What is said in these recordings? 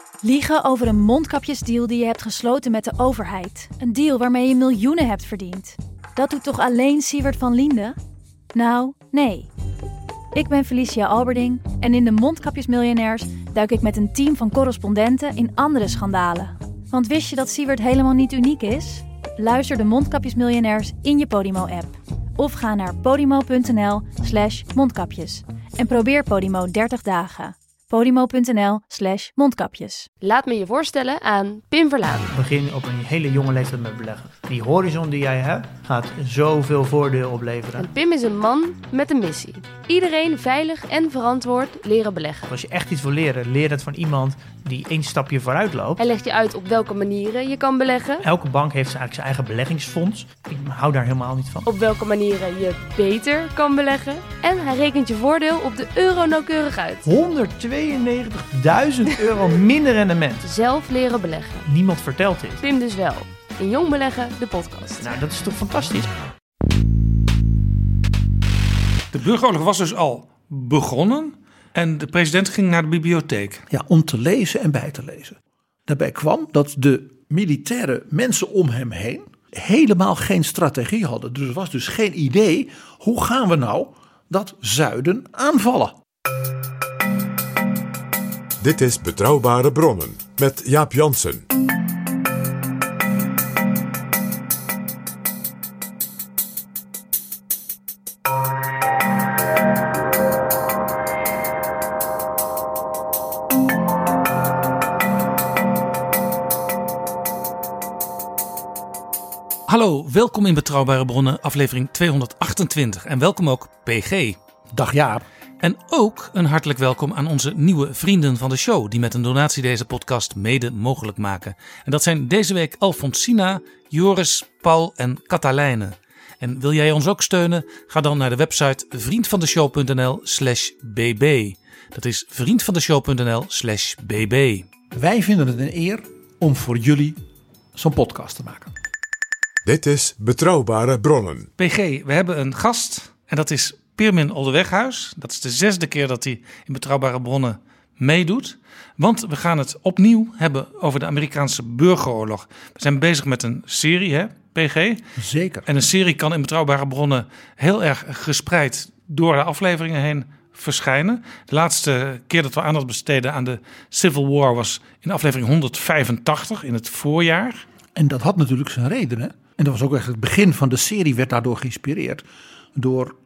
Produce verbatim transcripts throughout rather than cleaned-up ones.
Liegen over een mondkapjesdeal die je hebt gesloten met de overheid. Een deal waarmee je miljoenen hebt verdiend. Dat doet toch alleen Siewert van Liende? Nou, nee. Ik ben Felicia Alberding en in de Mondkapjesmiljonairs duik ik met een team van correspondenten in andere schandalen. Want wist je dat Siewert helemaal niet uniek is? Luister de Mondkapjesmiljonairs in je Podimo-app. Of ga naar podimo.nl slash mondkapjes. En probeer Podimo dertig dagen. Podimo.nl slash mondkapjes. Laat me je voorstellen aan Pim Verlaan. Begin op een hele jonge leeftijd met beleggen. Die horizon die jij hebt, gaat zoveel voordeel opleveren. En Pim is een man met een missie. Iedereen veilig en verantwoord leren beleggen. Als je echt iets wil leren, leer het van iemand die één stapje vooruit loopt. Hij legt je uit op welke manieren je kan beleggen. Elke bank heeft eigenlijk zijn eigen beleggingsfonds. Ik hou daar helemaal niet van. Op welke manieren je beter kan beleggen. En hij rekent je voordeel op de euro nauwkeurig uit. honderdtweeënnegentigduizend euro minder rendement. Zelf leren beleggen. Niemand vertelt dit. Pim dus wel. In Jong Beleggen, de podcast. Nou, dat is toch fantastisch? De burgeroorlog was dus al begonnen en de president ging naar de bibliotheek. Ja, om te lezen en bij te lezen. Daarbij kwam dat de militaire mensen om hem heen helemaal geen strategie hadden. Dus er was dus geen idee, hoe gaan we nou dat zuiden aanvallen? Dit is Betrouwbare Bronnen met Jaap Jansen. Hallo, welkom in Betrouwbare Bronnen, aflevering tweehonderdachtentwintig. En welkom ook P G. Dag Jaap. En ook een hartelijk welkom aan onze nieuwe vrienden van de show, die met een donatie deze podcast mede mogelijk maken. En dat zijn deze week Alfonsina, Joris, Paul en Catalijne. En wil jij ons ook steunen? Ga dan naar de website vriendvandeshow.nl slash bb. Dat is vriendvandeshow.nl slash bb. Wij vinden het een eer om voor jullie zo'n podcast te maken. Dit is Betrouwbare Bronnen. P G, we hebben een gast en dat is Pirmin Oldeweghuis. Dat is de zesde keer dat hij in Betrouwbare Bronnen meedoet. Want we gaan het opnieuw hebben over de Amerikaanse burgeroorlog. We zijn bezig met een serie, hè, P G? Zeker. En een serie kan in Betrouwbare Bronnen heel erg gespreid door de afleveringen heen verschijnen. De laatste keer dat we aandacht besteden aan de Civil War was in aflevering honderdvijfentachtig in het voorjaar. En dat had natuurlijk zijn redenen. En dat was ook echt het begin van de serie, werd daardoor geïnspireerd. Door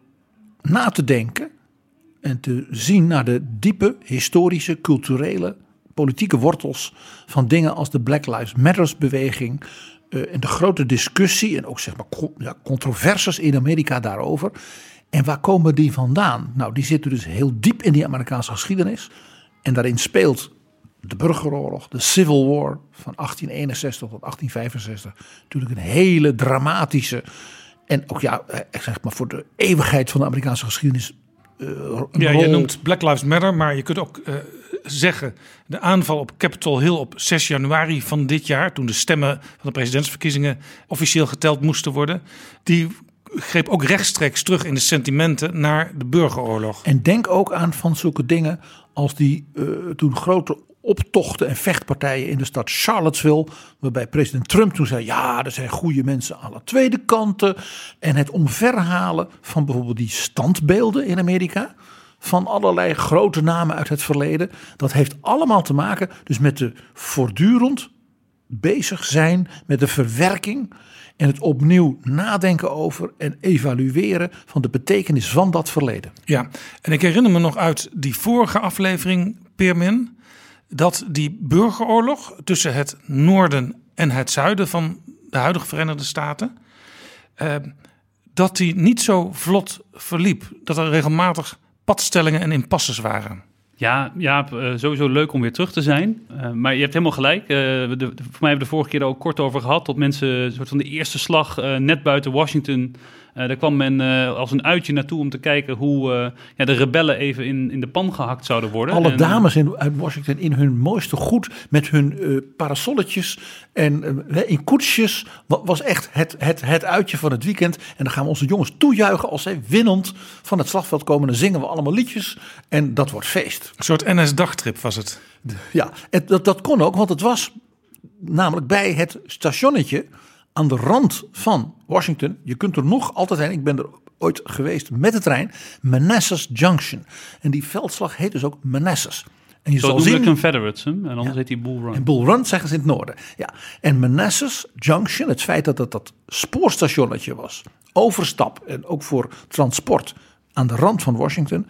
na te denken en te zien naar de diepe historische, culturele, politieke wortels van dingen als de Black Lives Matter beweging. Uh, en de grote discussie en ook zeg maar co- ja, controversies in Amerika daarover. En waar komen die vandaan? Nou, die zitten dus heel diep in die Amerikaanse geschiedenis. En daarin speelt de burgeroorlog, de Civil War van achttien eenenzestig tot achttien vijfenzestig. Natuurlijk een hele dramatische en ook ja, zeg maar voor de eeuwigheid van de Amerikaanse geschiedenis. Uh, ja, rol. je noemt Black Lives Matter, maar je kunt ook uh, zeggen de aanval op Capitol Hill op zes januari van dit jaar, toen de stemmen van de presidentsverkiezingen officieel geteld moesten worden, die greep ook rechtstreeks terug in de sentimenten naar de burgeroorlog. En denk ook aan van zulke dingen als die uh, toen grote optochten en vechtpartijen in de stad Charlottesville, waarbij president Trump toen zei, ja, er zijn goede mensen aan de tweede kanten. En het omverhalen van bijvoorbeeld die standbeelden in Amerika, van allerlei grote namen uit het verleden. Dat heeft allemaal te maken dus met de voortdurend bezig zijn met de verwerking en het opnieuw nadenken over en evalueren van de betekenis van dat verleden. Ja, en ik herinner me nog uit die vorige aflevering, Pirmin, dat die burgeroorlog tussen het noorden en het zuiden van de huidige Verenigde Staten, eh, dat die niet zo vlot verliep. Dat er regelmatig padstellingen en impasses waren. Ja, Jaap, uh, sowieso leuk om weer terug te zijn. Uh, maar je hebt helemaal gelijk. Uh, de, de, voor mij hebben we de vorige keer er ook kort over gehad. Dat mensen een soort van de eerste slag uh, net buiten Washington Uh, daar kwam men uh, als een uitje naartoe om te kijken hoe uh, ja, de rebellen even in, in de pan gehakt zouden worden. Alle en, dames in, uit Washington in hun mooiste goed met hun uh, parasolletjes en uh, in koetsjes. Was echt het, het, het uitje van het weekend. En dan gaan we onze jongens toejuichen als zij winnend van het slagveld komen. Dan zingen we allemaal liedjes en dat wordt feest. Een soort N S-dagtrip was het. Ja, het, dat, dat kon ook, want het was namelijk bij het stationnetje aan de rand van Washington. Je kunt er nog altijd heen. Ik ben er ooit geweest met de trein. Manassas Junction. En die veldslag heet dus ook Manassas. En je Zo zal zien de Confederates, hè? En anders ja. heet die Bull Run. En Bull Run zeggen ze in het noorden. Ja. En Manassas Junction, het feit dat het dat spoorstationnetje was, overstap en ook voor transport aan de rand van Washington,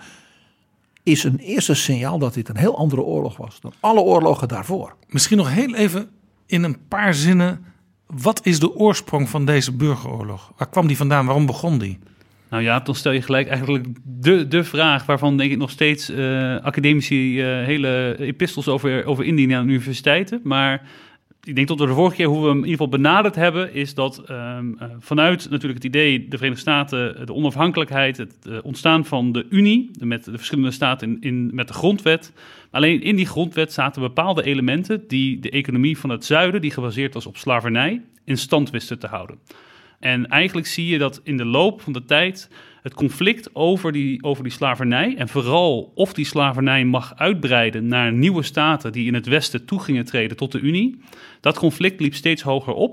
is een eerste signaal dat dit een heel andere oorlog was dan alle oorlogen daarvoor. Misschien nog heel even in een paar zinnen. Wat is de oorsprong van deze burgeroorlog? Waar kwam die vandaan? Waarom begon die? Nou ja, dan stel je gelijk eigenlijk de, de vraag waarvan denk ik nog steeds uh, academici uh, hele epistels over, over indienen aan universiteiten. Maar ik denk tot we de vorige keer hoe we hem in ieder geval benaderd hebben, is dat um, uh, vanuit natuurlijk het idee de Verenigde Staten, de onafhankelijkheid, het uh, ontstaan van de Unie, de, met de verschillende staten in, in, met de grondwet. Alleen in die grondwet zaten bepaalde elementen die de economie van het zuiden, die gebaseerd was op slavernij, in stand wisten te houden. En eigenlijk zie je dat in de loop van de tijd het conflict over die, over die slavernij, en vooral of die slavernij mag uitbreiden naar nieuwe staten die in het westen toe gingen treden tot de Unie, dat conflict liep steeds hoger op.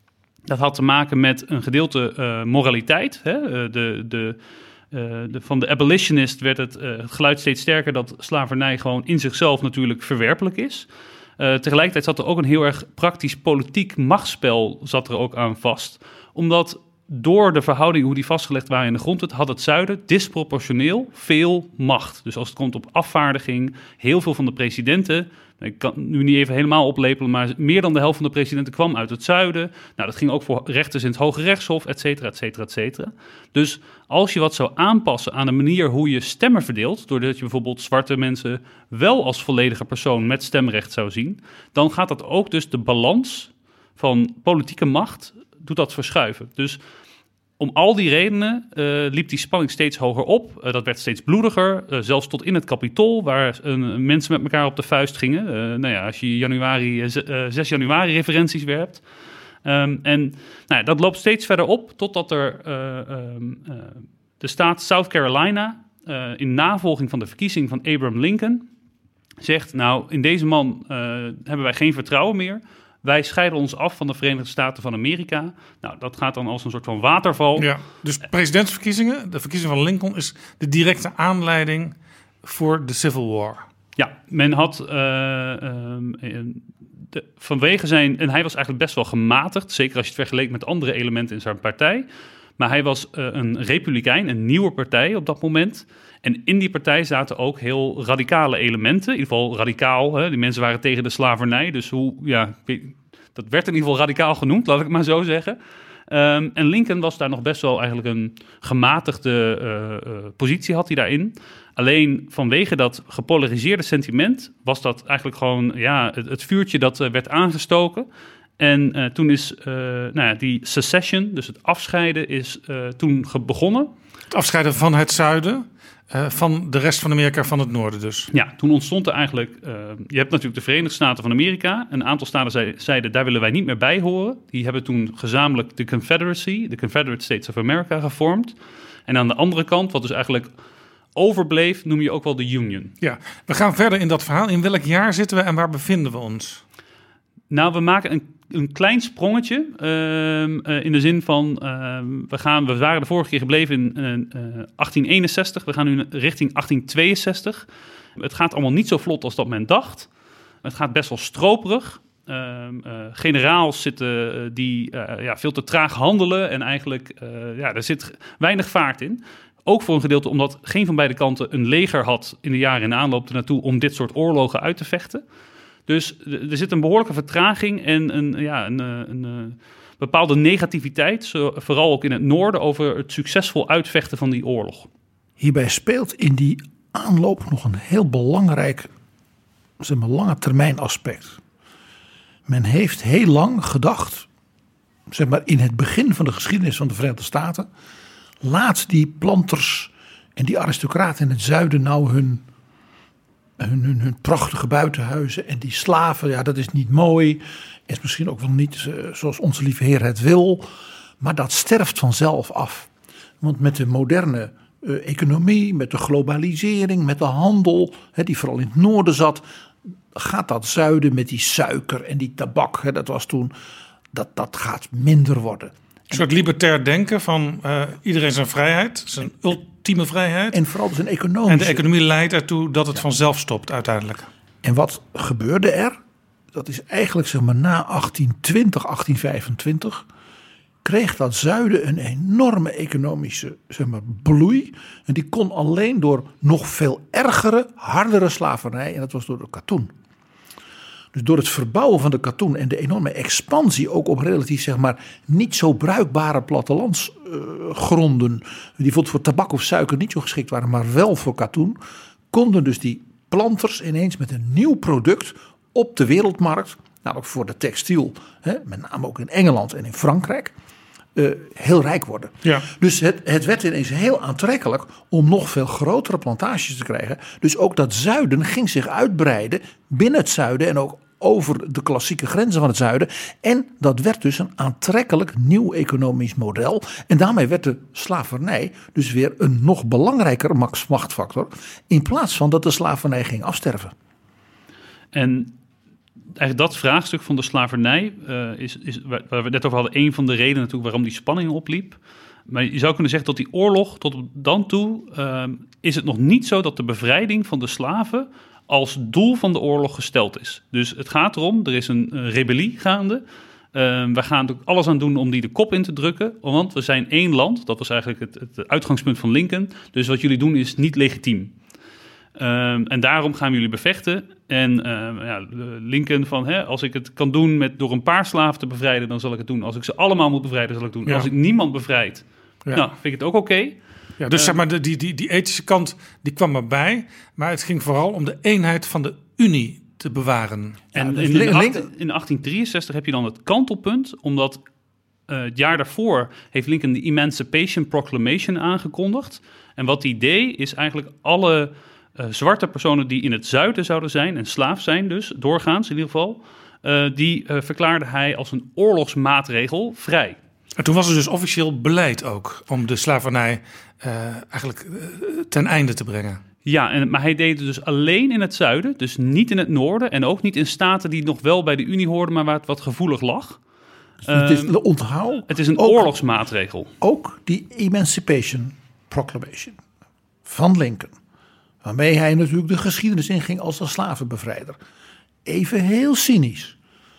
Dat had te maken met een gedeelte uh, moraliteit. Hè? De, de, uh, de, van de abolitionist werd het, uh, het geluid steeds sterker dat slavernij gewoon in zichzelf natuurlijk verwerpelijk is. Uh, tegelijkertijd zat er ook een heel erg praktisch politiek machtsspel zat er ook aan vast. Omdat door de verhoudingen hoe die vastgelegd waren in de grondwet had het zuiden disproportioneel veel macht. Dus als het komt op afvaardiging, heel veel van de presidenten, ik kan nu niet even helemaal oplepelen, maar meer dan de helft van de presidenten kwam uit het zuiden. Nou, dat ging ook voor rechters in het Hoge Rechtshof, et cetera, et cetera, et cetera. Dus als je wat zou aanpassen aan de manier hoe je stemmen verdeelt, doordat je bijvoorbeeld zwarte mensen wel als volledige persoon met stemrecht zou zien, dan gaat dat ook dus de balans van politieke macht doet dat verschuiven. Dus om al die redenen uh, liep die spanning steeds hoger op. Uh, dat werd steeds bloediger, uh, zelfs tot in het Capitool, waar uh, mensen met elkaar op de vuist gingen. Uh, nou ja, als je januari, uh, zes januari referenties werpt. Um, en nou ja, dat loopt steeds verder op, totdat er uh, um, uh, de staat South Carolina, uh, in navolging van de verkiezing van Abraham Lincoln, zegt, nou, in deze man uh, hebben wij geen vertrouwen meer. Wij scheiden ons af van de Verenigde Staten van Amerika. Nou, dat gaat dan als een soort van waterval. Ja, dus presidentsverkiezingen, de verkiezing van Lincoln, is de directe aanleiding voor de Civil War. Ja, men had uh, uh, de, vanwege zijn... En hij was eigenlijk best wel gematigd, zeker als je het vergeleek met andere elementen in zijn partij. Maar hij was uh, een republikein, een nieuwe partij op dat moment. En in die partij zaten ook heel radicale elementen. In ieder geval radicaal. Hè? Die mensen waren tegen de slavernij. Dus hoe, ja, dat werd in ieder geval radicaal genoemd, laat ik het maar zo zeggen. Um, en Lincoln was daar nog best wel eigenlijk een gematigde uh, uh, positie had hij daarin. Alleen vanwege dat gepolariseerde sentiment was dat eigenlijk gewoon ja, het, het vuurtje dat uh, werd aangestoken. En uh, toen is uh, nou ja, die secession, dus het afscheiden, is uh, toen begonnen. Het afscheiden van het zuiden, uh, van de rest van Amerika, van het noorden dus. Ja, toen ontstond er eigenlijk... Uh, je hebt natuurlijk de Verenigde Staten van Amerika. Een aantal staten zei, zeiden, daar willen wij niet meer bij horen. Die hebben toen gezamenlijk de Confederacy, de Confederate States of America, gevormd. En aan de andere kant, wat dus eigenlijk overbleef, noem je ook wel de Union. Ja, we gaan verder in dat verhaal. In welk jaar zitten we en waar bevinden we ons? Nou, we maken een, een klein sprongetje uh, uh, in de zin van, uh, we, gaan, we waren de vorige keer gebleven in uh, achttien eenenzestig, we gaan nu richting achttien tweeënzestig. Het gaat allemaal niet zo vlot als dat men dacht. Het gaat best wel stroperig. Uh, uh, generaals zitten uh, die uh, ja, veel te traag handelen en eigenlijk, uh, ja, er zit weinig vaart in. Ook voor een gedeelte omdat geen van beide kanten een leger had in de jaren in de aanloop ernaartoe om dit soort oorlogen uit te vechten. Dus er zit een behoorlijke vertraging en een, ja, een, een, een bepaalde negativiteit, zo, vooral ook in het noorden, over het succesvol uitvechten van die oorlog. Hierbij speelt in die aanloop nog een heel belangrijk, zeg maar, lange termijn aspect. Men heeft heel lang gedacht, zeg maar in het begin van de geschiedenis van de Verenigde Staten, laat die planters en die aristocraten in het zuiden nou hun, hun, hun, hun prachtige buitenhuizen. En die slaven, ja, dat is niet mooi. Is misschien ook wel niet uh, zoals onze lieve Heer het wil. Maar dat sterft vanzelf af. Want met de moderne uh, economie, met de globalisering, met de handel, hè, die vooral in het noorden zat, gaat dat zuiden met die suiker en die tabak, hè, dat was toen, dat, dat gaat minder worden. Een soort libertair denken van uh, iedereen zijn vrijheid, zijn ultieme vrijheid. En vooral zijn economische. En de economie leidt ertoe dat het ja. vanzelf stopt uiteindelijk. En wat gebeurde er? Dat is eigenlijk zeg maar na achttien twintig, achttien vijfentwintig... kreeg dat zuiden een enorme economische zeg maar, bloei. En die kon alleen door nog veel ergere, hardere slavernij. En dat was door de katoen. Dus door het verbouwen van de katoen en de enorme expansie ook op relatief zeg maar niet zo bruikbare plattelandsgronden, uh, die bijvoorbeeld voor tabak of suiker niet zo geschikt waren, maar wel voor katoen, konden dus die planters ineens met een nieuw product op de wereldmarkt, namelijk voor de textiel, hè, met name ook in Engeland en in Frankrijk, uh, heel rijk worden. Ja. Dus het, het werd ineens heel aantrekkelijk om nog veel grotere plantages te krijgen. Dus ook dat zuiden ging zich uitbreiden binnen het zuiden en ook over de klassieke grenzen van het zuiden. En dat werd dus een aantrekkelijk nieuw economisch model. En daarmee werd de slavernij dus weer een nog belangrijker machtsfactor, in plaats van dat de slavernij ging afsterven. En eigenlijk dat vraagstuk van de slavernij uh, is, is, waar we het net over hadden, een van de redenen natuurlijk waarom die spanning opliep. Maar je zou kunnen zeggen dat die oorlog tot dan toe uh, is het nog niet zo dat de bevrijding van de slaven als doel van de oorlog gesteld is. Dus het gaat erom, er is een uh, rebellie gaande. Uh, we gaan natuurlijk alles aan doen om die de kop in te drukken, want we zijn één land. Dat was eigenlijk het, het uitgangspunt van Lincoln. Dus wat jullie doen is niet legitiem. Uh, en daarom gaan we jullie bevechten. En uh, ja, Lincoln van, hè, als ik het kan doen met door een paar slaven te bevrijden, dan zal ik het doen. Als ik ze allemaal moet bevrijden, zal ik het doen. Ja. Als ik niemand bevrijd, ja. nou, vind ik het ook oké. Okay. Ja, dus uh, zeg maar, de, die, die, die ethische kant, die kwam erbij. Maar het ging vooral om de eenheid van de Unie te bewaren. En ja, dus in, in, achttien, in achttien drieënzestig heb je dan het kantelpunt, omdat uh, het jaar daarvoor heeft Lincoln de Emancipation Proclamation aangekondigd. En wat die deed, is eigenlijk alle Uh, zwarte personen die in het zuiden zouden zijn, en slaaf zijn dus, doorgaans in ieder geval, uh, die uh, verklaarde hij als een oorlogsmaatregel vrij. En toen was er dus officieel beleid ook om de slavernij uh, eigenlijk uh, ten einde te brengen. Ja, en, maar hij deed het dus alleen in het zuiden, dus niet in het noorden en ook niet in staten die nog wel bij de Unie hoorden, maar waar het wat gevoelig lag. Dus het is, onthoud, het is een ook, oorlogsmaatregel. Ook die Emancipation Proclamation van Lincoln, waarmee hij natuurlijk de geschiedenis inging als een slavenbevrijder. Even heel cynisch.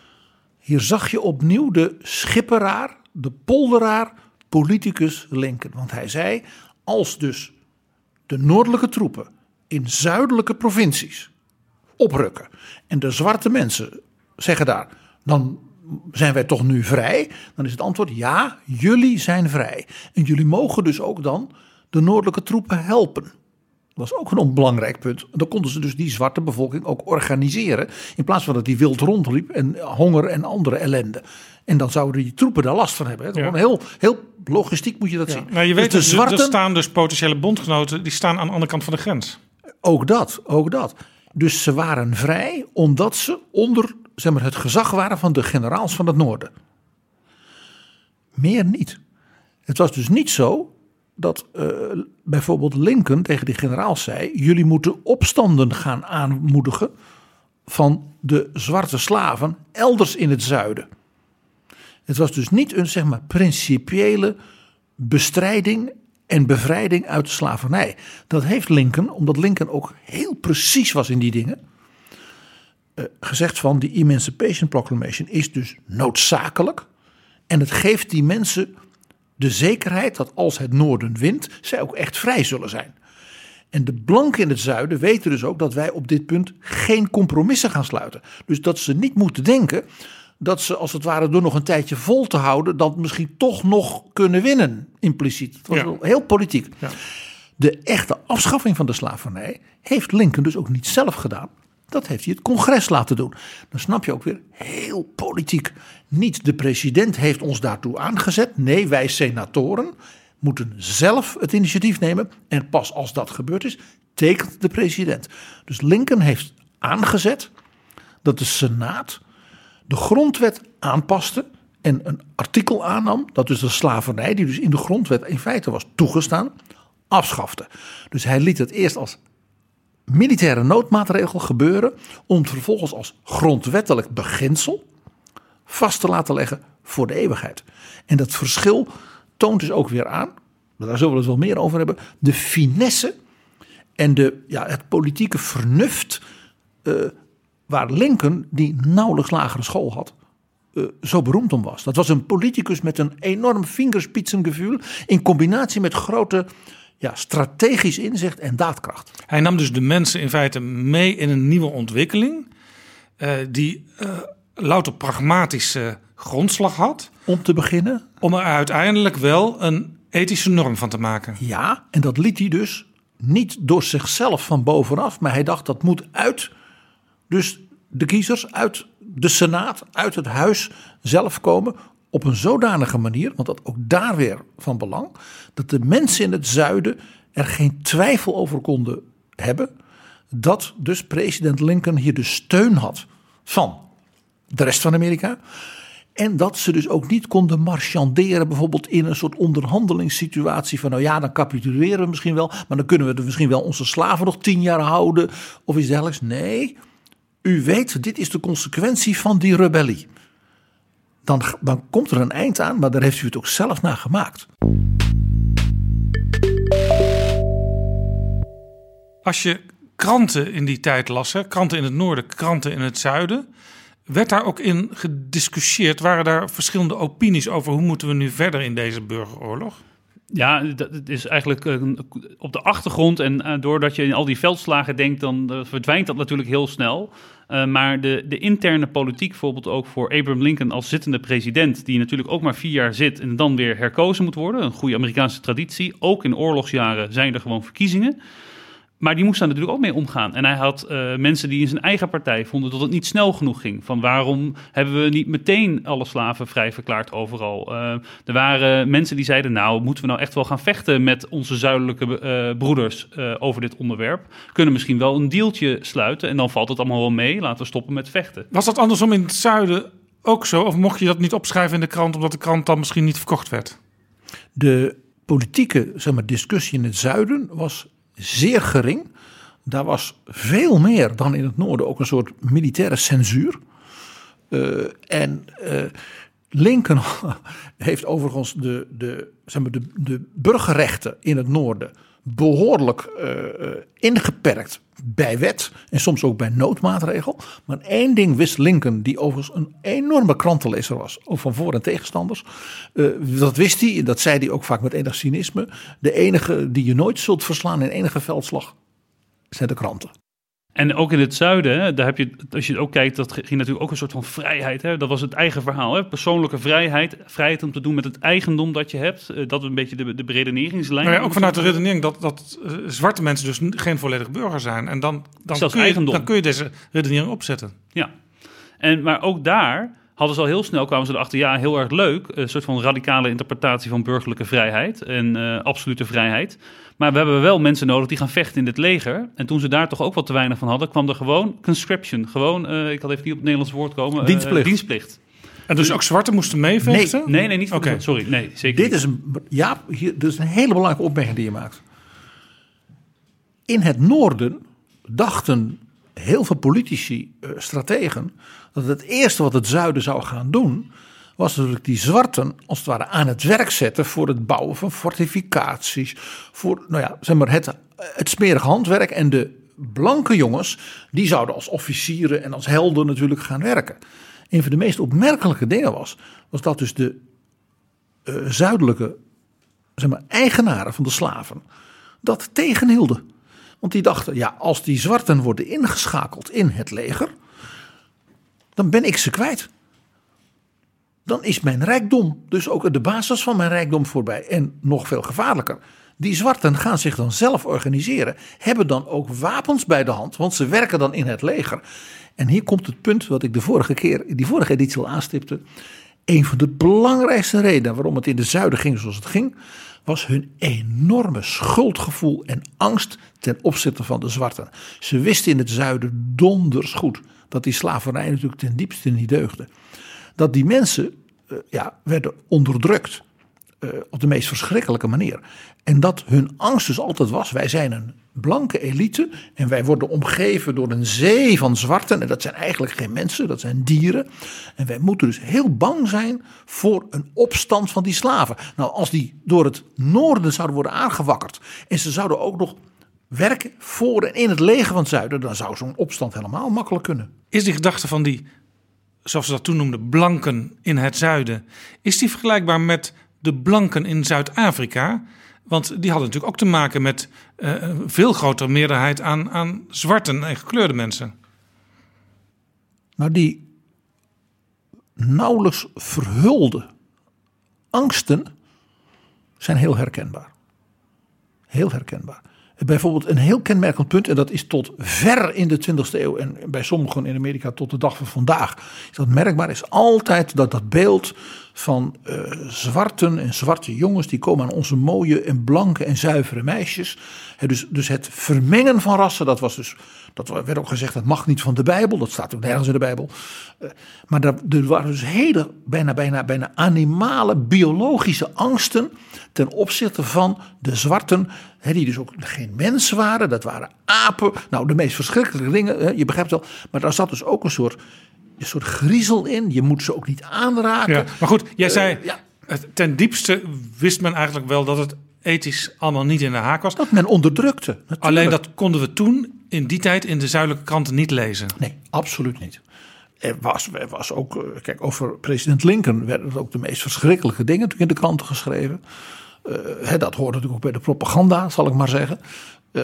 Hier zag je opnieuw de schipperaar, de polderaar, politicus Lincoln. Want hij zei, als dus de noordelijke troepen in zuidelijke provincies oprukken en de zwarte mensen zeggen daar, dan zijn wij toch nu vrij? Dan is het antwoord, ja, jullie zijn vrij. En jullie mogen dus ook dan de noordelijke troepen helpen. Dat was ook een onbelangrijk punt. Dan konden ze dus die zwarte bevolking ook organiseren, in plaats van dat die wild rondliep en honger en andere ellende. En dan zouden die troepen daar last van hebben. Hè. Ja. Heel, heel logistiek moet je dat ja. zien. Nou, je weet, dus de zwarten, er staan dus potentiële bondgenoten, die staan aan de andere kant van de grens. Ook dat, ook dat. Dus ze waren vrij omdat ze onder, zeg maar, het gezag waren van de generaals van het noorden. Meer niet. Het was dus niet zo dat uh, bijvoorbeeld Lincoln tegen die generaals zei, jullie moeten opstanden gaan aanmoedigen van de zwarte slaven elders in het zuiden. Het was dus niet een, zeg maar, principiële bestrijding en bevrijding uit de slavernij. Dat heeft Lincoln, omdat Lincoln ook heel precies was in die dingen, uh, gezegd van die Emancipation Proclamation is dus noodzakelijk. En het geeft die mensen de zekerheid dat als het noorden wint, zij ook echt vrij zullen zijn. En de blanken in het zuiden weten dus ook dat wij op dit punt geen compromissen gaan sluiten. Dus dat ze niet moeten denken dat ze als het ware door nog een tijdje vol te houden, dat misschien toch nog kunnen winnen, impliciet. Het was ja. heel politiek. Ja. De echte afschaffing van de slavernij heeft Lincoln dus ook niet zelf gedaan. Dat heeft hij het congres laten doen. Dan snap je ook weer, heel politiek. Niet de president heeft ons daartoe aangezet. Nee, wij senatoren. moeten zelf het initiatief nemen. En pas als dat gebeurd is, tekent de president. Dus Lincoln heeft aangezet dat de Senaat de grondwet aanpaste en een artikel aannam, dat dus de slavernij, die dus in de grondwet in feite was toegestaan, afschafte. Dus hij liet het eerst als militaire noodmaatregel gebeuren, om het vervolgens als grondwettelijk beginsel vast te laten leggen voor de eeuwigheid. En dat verschil toont dus ook weer aan, daar zullen we het wel meer over hebben, de finesse en de, ja, het politieke vernuft uh, waar Lincoln, die nauwelijks lagere school had, uh, zo beroemd om was. Dat was een politicus met een enorm vingerspitsengevoel in combinatie met grote, ja, strategisch inzicht en daadkracht. Hij nam dus de mensen in feite mee in een nieuwe ontwikkeling uh, die uh, louter pragmatische grondslag had. Om te beginnen. Om er uiteindelijk wel een ethische norm van te maken. Ja, en dat liet hij dus niet door zichzelf van bovenaf, maar hij dacht dat moet uit, dus de kiezers, uit de Senaat, uit het huis zelf komen op een zodanige manier, want dat ook daar weer van belang, dat de mensen in het zuiden er geen twijfel over konden hebben dat dus president Lincoln hier de steun had van de rest van Amerika. En dat ze dus ook niet konden marchanderen, bijvoorbeeld in een soort onderhandelingssituatie van nou ja, dan capituleren we misschien wel, maar dan kunnen we misschien wel onze slaven nog tien jaar houden of iets dergelijks. Nee, u weet, dit is de consequentie van die rebellie. Dan, dan komt er een eind aan, maar daar heeft u het ook zelf naar gemaakt. Als je kranten in die tijd las, hè, kranten in het noorden, kranten in het zuiden, werd daar ook in gediscussieerd? Waren daar verschillende opinies over hoe moeten we nu verder in deze burgeroorlog? Ja, dat is eigenlijk uh, op de achtergrond. En uh, doordat je in al die veldslagen denkt, dan uh, verdwijnt dat natuurlijk heel snel. Uh, maar de, de interne politiek, bijvoorbeeld ook voor Abraham Lincoln als zittende president, die natuurlijk ook maar vier jaar zit en dan weer herkozen moet worden. Een goede Amerikaanse traditie. Ook in oorlogsjaren zijn er gewoon verkiezingen. Maar die moest daar natuurlijk ook mee omgaan. En hij had uh, mensen die in zijn eigen partij vonden dat het niet snel genoeg ging. Van waarom hebben we niet meteen alle slaven vrij verklaard overal? Uh, er waren mensen die zeiden, nou moeten we nou echt wel gaan vechten met onze zuidelijke uh, broeders uh, over dit onderwerp. Kunnen misschien wel een dealtje sluiten en dan valt het allemaal wel mee. Laten we stoppen met vechten. Was dat andersom in het zuiden ook zo? Of mocht je dat niet opschrijven in de krant omdat de krant dan misschien niet verkocht werd? De politieke, zeg maar, discussie in het zuiden was zeer gering. Daar was veel meer dan in het noorden ook een soort militaire censuur. Uh, en uh, Lincoln heeft overigens de, de, zeg maar de, de burgerrechten in het noorden behoorlijk uh, ingeperkt bij wet en soms ook bij noodmaatregel. Maar één ding wist Lincoln, die overigens een enorme krantenlezer was, ook van voor- en tegenstanders. Uh, dat wist hij, en dat zei hij ook vaak met enig cynisme. De enige die je nooit zult verslaan in enige veldslag zijn de kranten. En ook in het zuiden, hè, daar heb je, als je ook kijkt, dat ging natuurlijk ook een soort van vrijheid. Hè? Dat was het eigen verhaal. Hè? Persoonlijke vrijheid, vrijheid om te doen met het eigendom dat je hebt. Uh, dat is een beetje de, de beredeneringslijn. Nou ja, ook vanuit de redenering dat, dat uh, zwarte mensen dus geen volledig burger zijn. En dan, dan, kun, je, dan kun je deze redenering opzetten. Ja, en, maar ook daar hadden ze al heel snel, kwamen ze erachter, ja, heel erg leuk. Een soort van radicale interpretatie van burgerlijke vrijheid en uh, absolute vrijheid. Maar we hebben wel mensen nodig die gaan vechten in het leger. En toen ze daar toch ook wat te weinig van hadden, kwam er gewoon conscription. Gewoon, uh, ik had even niet op het Nederlands woord komen. Uh, dienstplicht. dienstplicht. En dus ook zwarten moesten meevechten? Nee, nee, nee, niet. Okay. Sorry, nee, zeker Dit niet. is een, ja, hier, dit is een hele belangrijke opmerking die je maakt. In het noorden dachten heel veel politici, uh, strategen, dat het eerste wat het zuiden zou gaan doen, was natuurlijk die zwarten als het ware aan het werk zetten voor het bouwen van fortificaties, voor, nou ja, zeg maar het, het smerige handwerk. En de blanke jongens, die zouden als officieren en als helden natuurlijk gaan werken. Een van de meest opmerkelijke dingen was, was dat dus de uh, zuidelijke, zeg maar, eigenaren van de slaven dat tegenhielden. Want die dachten, ja, als die zwarten worden ingeschakeld in het leger, dan ben ik ze kwijt. Dan is mijn rijkdom, dus ook de basis van mijn rijkdom voorbij. En nog veel gevaarlijker, die zwarten gaan zich dan zelf organiseren, hebben dan ook wapens bij de hand, want ze werken dan in het leger. En hier komt het punt wat ik de vorige keer, die vorige editie al aanstipte. Een van de belangrijkste redenen waarom het in de zuiden ging zoals het ging, was hun enorme schuldgevoel en angst ten opzichte van de zwarten. Ze wisten in het zuiden donders goed dat die slavernij natuurlijk ten diepste niet deugde. Dat die mensen uh, ja, werden onderdrukt uh, op de meest verschrikkelijke manier. En dat hun angst dus altijd was, wij zijn een blanke elite en wij worden omgeven door een zee van zwarten. En dat zijn eigenlijk geen mensen, dat zijn dieren. En wij moeten dus heel bang zijn voor een opstand van die slaven. Nou, als die door het noorden zouden worden aangewakkerd en ze zouden ook nog werken voor en in het leger van het zuiden, dan zou zo'n opstand helemaal makkelijk kunnen. Is die gedachte van die, zoals ze dat toen noemden, blanken in het zuiden, is die vergelijkbaar met de blanken in Zuid-Afrika? Want die hadden natuurlijk ook te maken met uh, een veel grotere meerderheid aan, aan zwarten en gekleurde mensen. Nou, die nauwelijks verhulde angsten zijn heel herkenbaar. Heel herkenbaar. Bijvoorbeeld een heel kenmerkend punt, en dat is tot ver in de twintigste eeuw en bij sommigen in Amerika tot de dag van vandaag, is dat merkbaar, is altijd dat dat beeld van uh, zwarten en zwarte jongens die komen aan onze mooie en blanke en zuivere meisjes. He, dus, dus het vermengen van rassen, dat was dus, dat werd ook gezegd, dat mag niet van de Bijbel, dat staat ook nergens in de Bijbel. Uh, maar er, er waren dus hele bijna, bijna, bijna animale, biologische angsten ten opzichte van de zwarten, he, die dus ook geen mensen waren, dat waren apen. Nou, de meest verschrikkelijke dingen, he, je begrijpt wel, maar daar zat dus ook een soort, een soort griezel in. Je moet ze ook niet aanraken. Ja, maar goed, jij zei, uh, ja. ten diepste wist men eigenlijk wel dat het ethisch allemaal niet in de haak was. Dat men onderdrukte. Natuurlijk. Alleen dat konden we toen, in die tijd, in de zuidelijke kranten niet lezen. Nee, absoluut niet. Er was, er was ook, kijk, over president Lincoln werden ook de meest verschrikkelijke dingen in de kranten geschreven. Uh, he, dat hoort natuurlijk ook bij de propaganda, zal ik maar zeggen. Uh,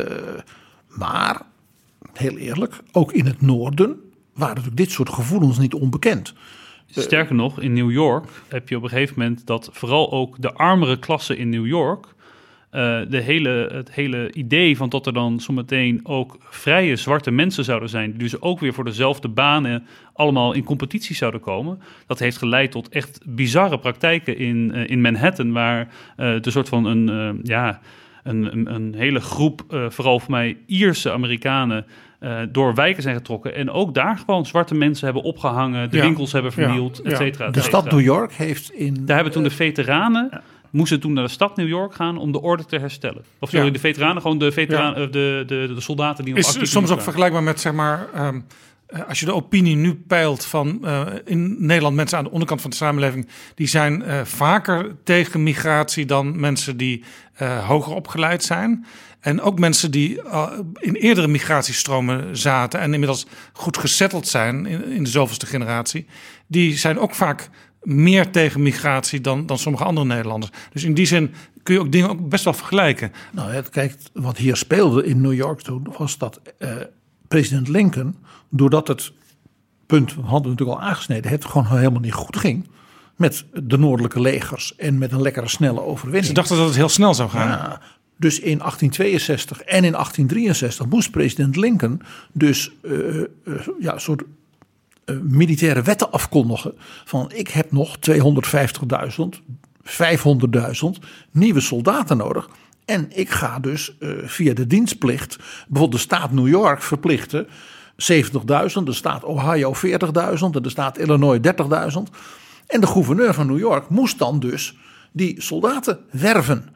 maar, heel eerlijk, ook in het noorden waren natuurlijk dit soort gevoelens niet onbekend. Sterker nog, in New York heb je op een gegeven moment dat vooral ook de armere klasse in New York, uh, de hele, het hele idee van dat er dan zometeen ook vrije zwarte mensen zouden zijn, die dus ook weer voor dezelfde banen allemaal in competitie zouden komen. Dat heeft geleid tot echt bizarre praktijken in, uh, in Manhattan, waar uh, de soort van een, uh, ja, een, een, een hele groep, uh, vooral voor mij Ierse Amerikanen, Uh, door wijken zijn getrokken. En ook daar gewoon zwarte mensen hebben opgehangen, de ja. winkels hebben vernield, ja. et cetera. De stad New York heeft in... Daar hebben toen de veteranen, ja. moesten toen naar de stad New York gaan om de orde te herstellen. Of sorry, Ja. de veteranen, gewoon de, veteranen, Ja. uh, de, de, de soldaten die nog Is actief soms ook waren. vergelijkbaar met, zeg maar, um, als je de opinie nu peilt van uh, in Nederland mensen aan de onderkant van de samenleving, die zijn uh, vaker tegen migratie dan mensen die uh, hoger opgeleid zijn. En ook mensen die uh, in eerdere migratiestromen zaten en inmiddels goed gesetteld zijn in, in de zoveelste generatie, die zijn ook vaak meer tegen migratie dan, dan sommige andere Nederlanders. Dus in die zin kun je ook dingen ook best wel vergelijken. Nou, kijk, wat hier speelde in New York toen was dat uh, president Lincoln, doordat het punt, we hadden natuurlijk al aangesneden, het gewoon helemaal niet goed ging met de noordelijke legers en met een lekkere snelle overwinning. Ze dachten dat het heel snel zou gaan. Ja, dus in achttien tweeënzestig en in achttien drieënzestig moest president Lincoln dus uh, uh, ja, een soort uh, militaire wetten afkondigen van ik heb nog tweehonderdvijftigduizend, vijfhonderdduizend nieuwe soldaten nodig. En ik ga dus uh, via de dienstplicht bijvoorbeeld de staat New York verplichten zeventigduizend, de staat Ohio veertigduizend en de staat Illinois dertigduizend. En de gouverneur van New York moest dan dus die soldaten werven.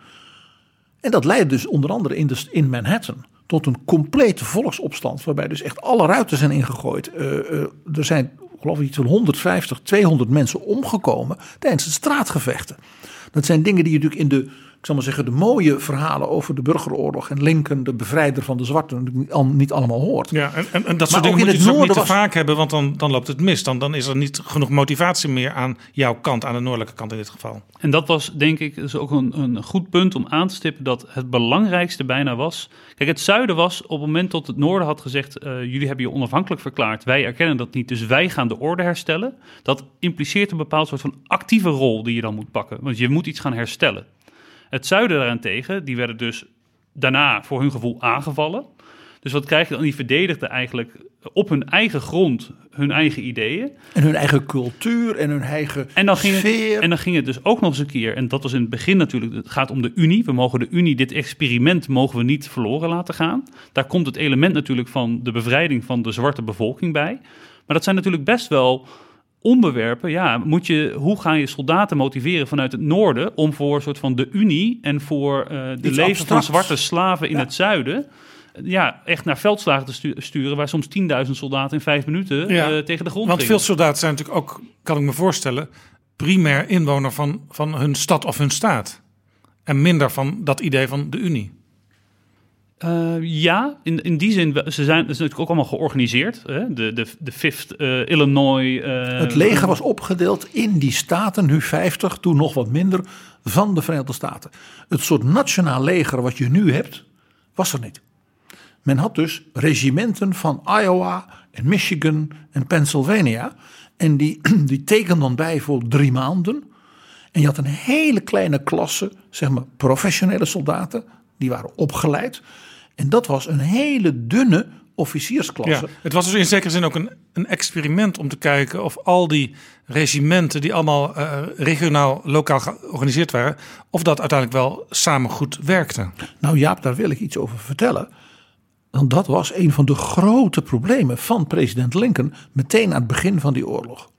En dat leidde dus onder andere in, de, in Manhattan tot een complete volksopstand, waarbij dus echt alle ruiten zijn ingegooid. Uh, uh, er zijn, geloof ik, iets van honderdvijftig, tweehonderd mensen omgekomen tijdens de straatgevechten. Dat zijn dingen die je natuurlijk in de, ik zal maar zeggen, de mooie verhalen over de burgeroorlog en Lincoln, de bevrijder van de zwarten, niet allemaal hoort. Ja, en, en, en dat Maar soort dingen ook moet in je het dus ook niet te noorden was- vaak hebben, want dan, dan loopt het mis. Dan, dan is er niet genoeg motivatie meer aan jouw kant, aan de noordelijke kant in dit geval. En dat was, denk ik, dus ook een, een goed punt om aan te stippen dat het belangrijkste bijna was. Kijk, het zuiden was op het moment dat het noorden had gezegd, uh, jullie hebben je onafhankelijk verklaard, wij erkennen dat niet, dus wij gaan de orde herstellen. Dat impliceert een bepaald soort van actieve rol die je dan moet pakken, want je moet iets gaan herstellen. Het zuiden daarentegen, die werden dus daarna voor hun gevoel aangevallen. Dus wat krijg je dan? Die verdedigden eigenlijk op hun eigen grond hun eigen ideeën. En hun eigen cultuur en hun eigen en dan ging sfeer. Het, en dan ging het dus ook nog eens een keer, en dat was in het begin natuurlijk, het gaat om de Unie. We mogen de Unie, dit experiment mogen we niet verloren laten gaan. Daar komt het element natuurlijk van de bevrijding van de zwarte bevolking bij. Maar dat zijn natuurlijk best wel onderwerpen. Ja, moet je, hoe ga je soldaten motiveren vanuit het noorden om voor een soort van de Unie en voor uh, de Iets leven abstracts. van zwarte slaven in Ja. het zuiden, ja, echt naar veldslagen te stu- sturen waar soms tienduizend soldaten in vijf minuten Ja, uh, tegen de grond Want gingen. veel soldaten zijn natuurlijk ook, kan ik me voorstellen, primair inwoner van, van hun stad of hun staat. En minder van dat idee van de Unie. Uh, ja, in, in die zin, ze zijn, het is natuurlijk ook allemaal georganiseerd. Hè? De, de, de Fifth uh, Illinois. Uh, Het leger was opgedeeld in die staten, nu vijftig, toen nog wat minder, van de Verenigde Staten. Het soort nationaal leger wat je nu hebt, was er niet. Men had dus regimenten van Iowa en Michigan en Pennsylvania. En die, die tekenden dan bij voor drie maanden. En je had een hele kleine klasse, zeg maar professionele soldaten. Die waren opgeleid. En dat was een hele dunne officiersklasse. Ja, het was dus in zekere zin ook een, een experiment om te kijken of al die regimenten die allemaal uh, regionaal, lokaal georganiseerd waren, of dat uiteindelijk wel samen goed werkte. Nou Jaap, daar wil ik iets over vertellen. Want dat was een van de grote problemen van president Lincoln meteen aan het begin van die oorlog.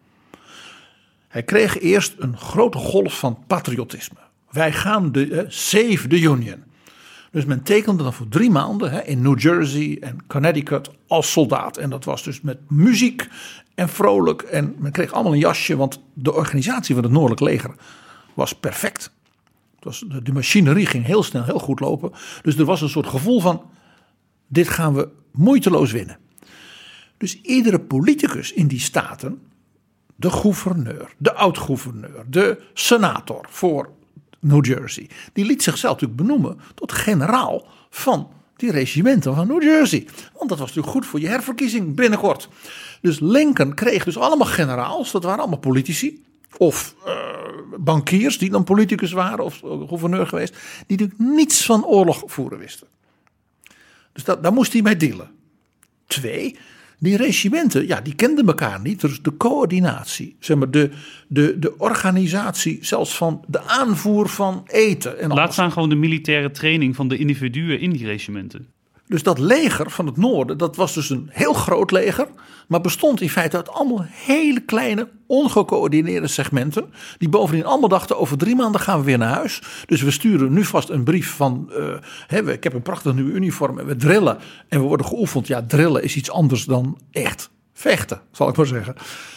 Hij kreeg eerst een grote golf van patriotisme. Wij gaan de eh, save the Union. Dus men tekende dan voor drie maanden hè, in New Jersey en Connecticut als soldaat. En dat was dus met muziek en vrolijk. En men kreeg allemaal een jasje, want de organisatie van het Noordelijk Leger was perfect. Het was, de, de machinerie ging heel snel, heel goed lopen. Dus er was een soort gevoel van, dit gaan we moeiteloos winnen. Dus iedere politicus in die staten, de gouverneur, de oud-gouverneur, de senator voor New Jersey, die liet zichzelf natuurlijk benoemen tot generaal van die regimenten van New Jersey. Want dat was natuurlijk goed voor je herverkiezing binnenkort. Dus Lincoln kreeg dus allemaal generaals, dat waren allemaal politici. Of uh, bankiers die dan politicus waren of uh, gouverneur geweest. Die natuurlijk niets van oorlog voeren wisten. Dus dat, daar moest hij mee dealen. Twee, die regimenten, ja, die kenden elkaar niet. Dus de coördinatie, zeg maar, de, de, de organisatie, zelfs van de aanvoer van eten. En Laat alles. staan gewoon de militaire training van de individuen in die regimenten. Dus dat leger van het noorden, dat was dus een heel groot leger. Maar bestond in feite uit allemaal hele kleine, ongecoördineerde segmenten. Die bovendien allemaal dachten, over drie maanden gaan we weer naar huis. Dus we sturen nu vast een brief van, uh, hè, ik heb een prachtig nieuwe uniform en we drillen. En we worden geoefend. Ja, drillen is iets anders dan echt vechten, zal ik maar zeggen.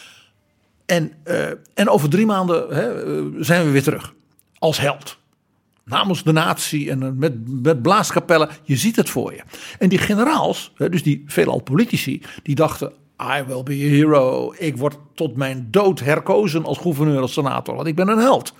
En, uh, en over drie maanden hè, uh, zijn we weer terug. Als held. Namens de natie en met, met blaaskapellen, je ziet het voor je. En die generaals, dus die veelal politici, die dachten, I will be a hero. Ik word tot mijn dood herkozen als gouverneur, als senator, want ik ben een held.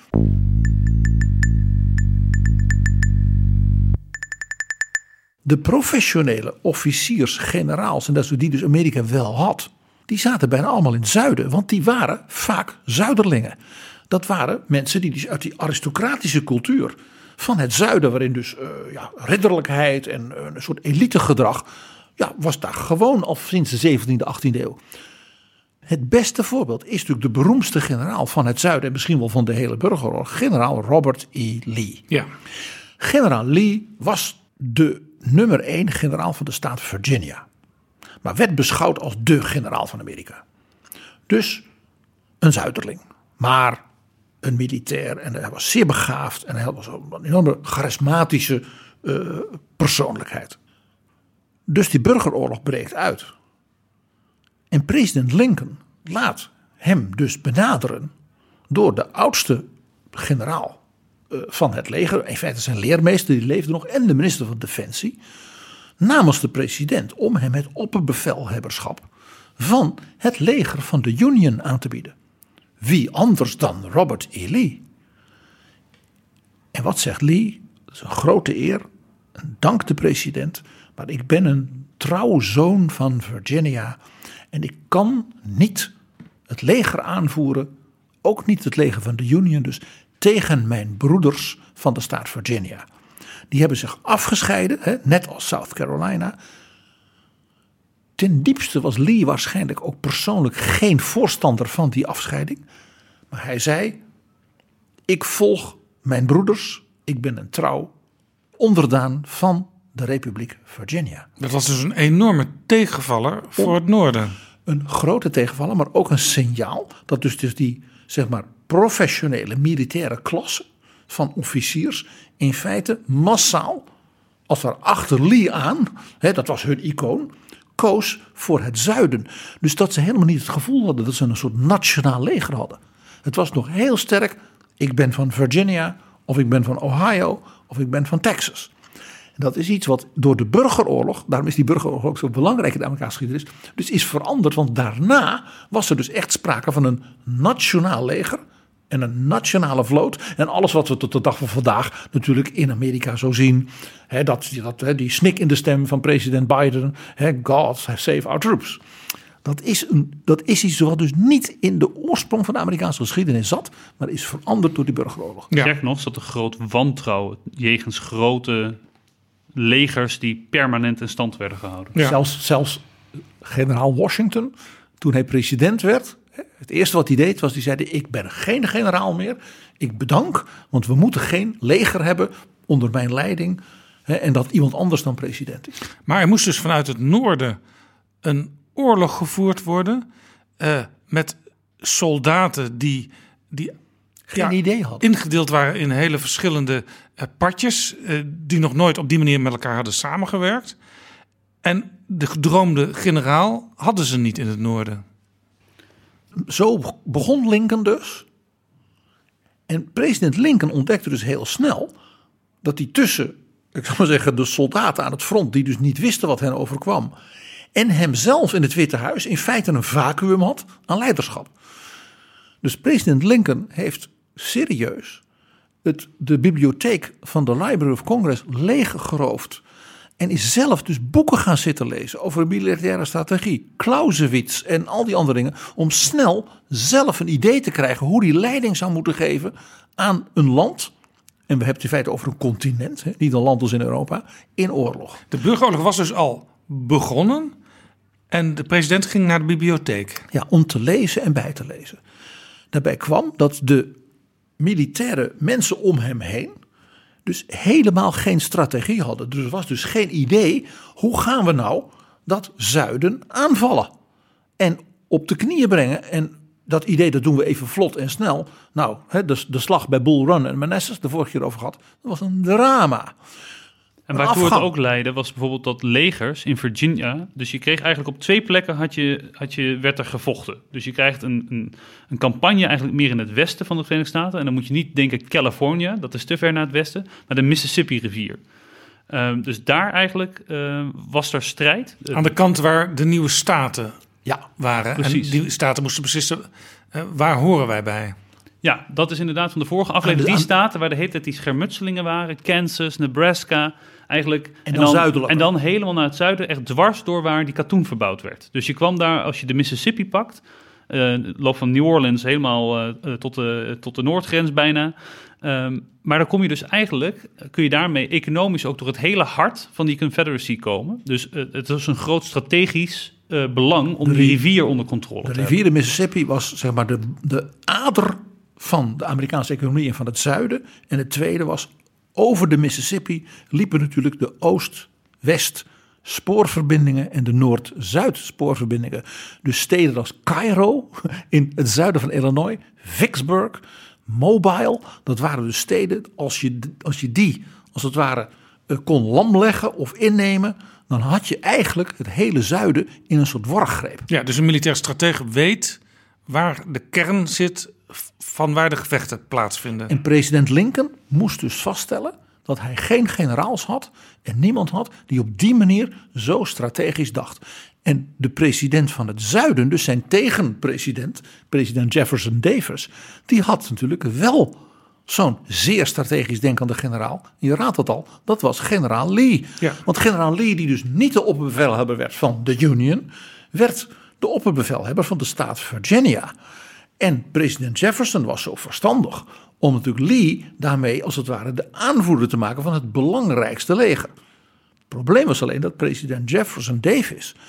De professionele officiers, generaals, en dat is die dus Amerika wel had, die zaten bijna allemaal in het zuiden, want die waren vaak zuiderlingen. Dat waren mensen die dus uit die aristocratische cultuur van het zuiden, waarin dus uh, ja, ridderlijkheid en uh, een soort elitegedrag, ja, was daar gewoon al sinds de zeventiende, achttiende eeuw. Het beste voorbeeld is natuurlijk de beroemdste generaal van het zuiden en misschien wel van de hele burgeroorlog, generaal Robert E. Lee. Ja. Generaal Lee was de nummer één generaal van de staat Virginia, maar werd beschouwd als de generaal van Amerika. Dus een zuiderling, maar een militair en hij was zeer begaafd en hij was een enorme charismatische uh, persoonlijkheid. Dus die burgeroorlog breekt uit. En president Lincoln laat hem dus benaderen door de oudste generaal uh, van het leger, in feite zijn leermeester, die leefde nog, en de minister van Defensie, namens de president om hem het opperbevelhebberschap van het leger van de Union aan te bieden. Wie anders dan Robert E. Lee? En wat zegt Lee? Dat is een grote eer, een dank de president, maar ik ben een trouw zoon van Virginia en ik kan niet het leger aanvoeren, ook niet het leger van de Union, dus tegen mijn broeders van de staat Virginia. Die hebben zich afgescheiden, hè, net als South Carolina. ten diepste was Lee waarschijnlijk ook persoonlijk geen voorstander van die afscheiding. Maar hij zei, ik volg mijn broeders, ik ben een trouw onderdaan van de Republiek Virginia. Dat was dus een enorme tegenvaller voor het noorden. Een grote tegenvaller, maar ook een signaal dat dus, dus die zeg maar professionele militaire klasse van officiers in feite massaal, als daar achter Lee aan, hè, dat was hun icoon, koos voor het zuiden. Dus dat ze helemaal niet het gevoel hadden dat ze een soort nationaal leger hadden. Het was nog heel sterk, ik ben van Virginia, of ik ben van Ohio, of ik ben van Texas. En dat is iets wat door de burgeroorlog, daarom is die burgeroorlog ook zo belangrijk in de Amerikaanse geschiedenis, dus is veranderd. Want daarna was er dus echt sprake van een nationaal leger en een nationale vloot. En alles wat we tot de dag van vandaag natuurlijk in Amerika zo zien. Hè, dat, dat, die snik in de stem van president Biden. Hè, God save our troops. Dat is, een, dat is iets wat dus niet in de oorsprong van de Amerikaanse geschiedenis zat. Maar is veranderd door die burgeroorlog. Ja. Sterker nog zat er groot wantrouwen jegens grote legers die permanent in stand werden gehouden. Ja. Zelfs, zelfs generaal Washington, toen hij president werd, het eerste wat hij deed was, hij zei, ik ben geen generaal meer. Ik bedank, want we moeten geen leger hebben onder mijn leiding. Hè, en dat iemand anders dan president is. Maar er moest dus vanuit het noorden een oorlog gevoerd worden uh, met soldaten die, die geen ja, idee hadden. Ingedeeld waren in hele verschillende uh, partjes uh, die nog nooit op die manier met elkaar hadden samengewerkt. En de gedroomde generaal hadden ze niet in het noorden. Zo begon Lincoln dus. En president Lincoln ontdekte dus heel snel dat hij tussen, ik zou maar zeggen, de soldaten aan het front, die dus niet wisten wat hen overkwam, en hemzelf in het Witte Huis in feite een vacuüm had aan leiderschap. Dus president Lincoln heeft serieus het, de bibliotheek van de Library of Congress leeggeroofd. En is zelf dus boeken gaan zitten lezen over militaire strategie, Clausewitz en al die andere dingen, om snel zelf een idee te krijgen hoe die leiding zou moeten geven aan een land. En we hebben het in feite over een continent, hè, niet een land als in Europa, in oorlog. De burgeroorlog was dus al begonnen en de president ging naar de bibliotheek. Ja, om te lezen en bij te lezen. Daarbij kwam dat de militaire mensen om hem heen dus helemaal geen strategie hadden. Dus er was dus geen idee, hoe gaan we nou dat zuiden aanvallen? En op de knieën brengen. En dat idee, dat doen we even vlot en snel. Nou, de, de slag bij Bull Run en Manassas, de vorige keer over gehad, dat was een drama. En waartoe het ook leidde was bijvoorbeeld dat legers in Virginia, dus je kreeg eigenlijk op twee plekken had je, had je, werd er gevochten. Dus je krijgt een, een, een campagne eigenlijk meer in het westen van de Verenigde Staten. En dan moet je niet denken California, dat is te ver naar het westen, maar de Mississippi rivier. Um, dus daar eigenlijk uh, was er strijd. Aan de kant waar de nieuwe staten ja, waren. Precies. En die staten moesten beslissen, uh, waar horen wij bij? Ja, dat is inderdaad van de vorige aflevering. Die staten waar de hele tijd die schermutselingen waren. Kansas, Nebraska, eigenlijk. En dan, en dan zuidelijk. En dan helemaal naar het zuiden, echt dwars door waar die katoen verbouwd werd. Dus je kwam daar, als je de Mississippi pakt, uh, loop van New Orleans helemaal uh, tot, de, tot de noordgrens bijna. Um, maar dan kom je dus eigenlijk, kun je daarmee economisch ook door het hele hart van die Confederacy komen. Dus uh, het is een groot strategisch uh, belang om de die rivier onder controle te hebben. De rivier de Mississippi was zeg maar de, de ader van de Amerikaanse economie en van het zuiden. En het tweede was, over de Mississippi liepen natuurlijk de oost-west spoorverbindingen en de noord-zuid spoorverbindingen. Dus steden als Cairo in het zuiden van Illinois, Vicksburg, Mobile, dat waren dus steden, als je, als je die als het ware kon lamleggen of innemen, dan had je eigenlijk het hele zuiden in een soort worggreep. Ja, dus een militair stratege weet waar de kern zit van waar de gevechten plaatsvinden. En president Lincoln moest dus vaststellen dat hij geen generaals had en niemand had die op die manier zo strategisch dacht. En de president van het zuiden, dus zijn tegenpresident, president Jefferson Davis, die had natuurlijk wel zo'n zeer strategisch denkende generaal. Je raadt het al, dat was generaal Lee. Ja. Want generaal Lee, die dus niet de opperbevelhebber werd van de Union, werd de opperbevelhebber van de staat Virginia. En president Jefferson was zo verstandig om natuurlijk Lee daarmee als het ware de aanvoerder te maken van het belangrijkste leger. Het probleem was alleen dat president Jefferson Davis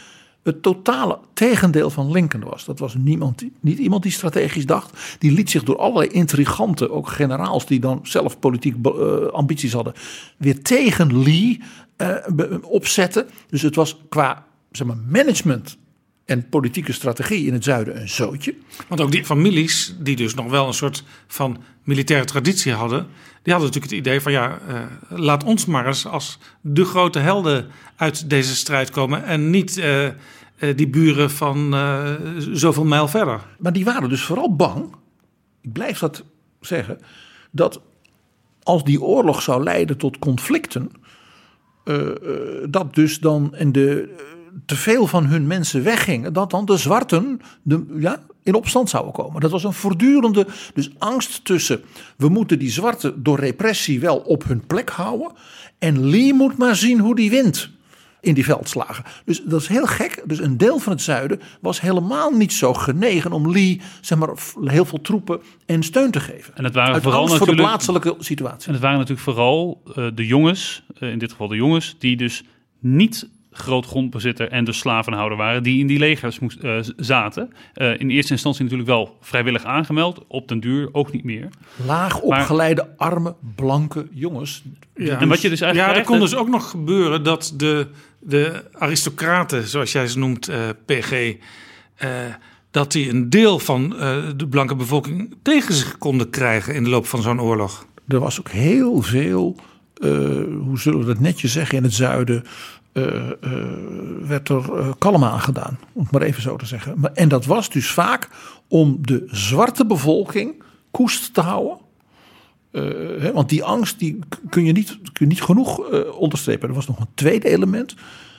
het totale tegendeel van Lincoln was. Dat was niemand, niet iemand die strategisch dacht. Die liet zich door allerlei intriganten, ook generaals die dan zelf politiek uh, ambities hadden, weer tegen Lee uh, opzetten. Dus het was qua zeg maar, management en politieke strategie in het zuiden een zootje. Want ook die families die dus nog wel een soort van militaire traditie hadden, die hadden natuurlijk het idee van ja, uh, laat ons maar eens als de grote helden uit deze strijd komen en niet uh, uh, die buren van uh, zoveel mijl verder. Maar die waren dus vooral bang, ik blijf dat zeggen, dat als die oorlog zou leiden tot conflicten, uh, uh, dat dus dan in de te veel van hun mensen weggingen, dat dan de zwarten de, ja, in opstand zouden komen. Dat was een voortdurende dus angst tussen, we moeten die zwarten door repressie wel op hun plek houden en Lee moet maar zien hoe die wint in die veldslagen. Dus dat is heel gek. Dus een deel van het zuiden was helemaal niet zo genegen om Lee zeg maar, heel veel troepen en steun te geven. En het waren Uit vooral angst voor de natuurlijk plaatselijke situatie. En het waren natuurlijk vooral uh, de jongens, uh, in dit geval de jongens, die dus niet groot grondbezitter en dus slavenhouder waren, die in die legers moest, uh, zaten. Uh, in eerste instantie natuurlijk wel vrijwillig aangemeld, op den duur ook niet meer. Laag opgeleide, maar, arme, blanke jongens. Ja, en wat je dus eigenlijk ja, er kon krijgt, dus ook nog gebeuren dat de, de aristocraten, zoals jij ze noemt, uh, P G, uh, dat die een deel van uh, de blanke bevolking tegen zich konden krijgen in de loop van zo'n oorlog. Er was ook heel veel, uh, hoe zullen we dat netjes zeggen, in het zuiden, Uh, uh, werd er uh, kalm aan gedaan, om het maar even zo te zeggen. Maar, en dat was dus vaak om de zwarte bevolking koest te houden. Uh, hè, want die angst die kun je niet, kun je niet genoeg uh, onderstrepen. Er was nog een tweede element.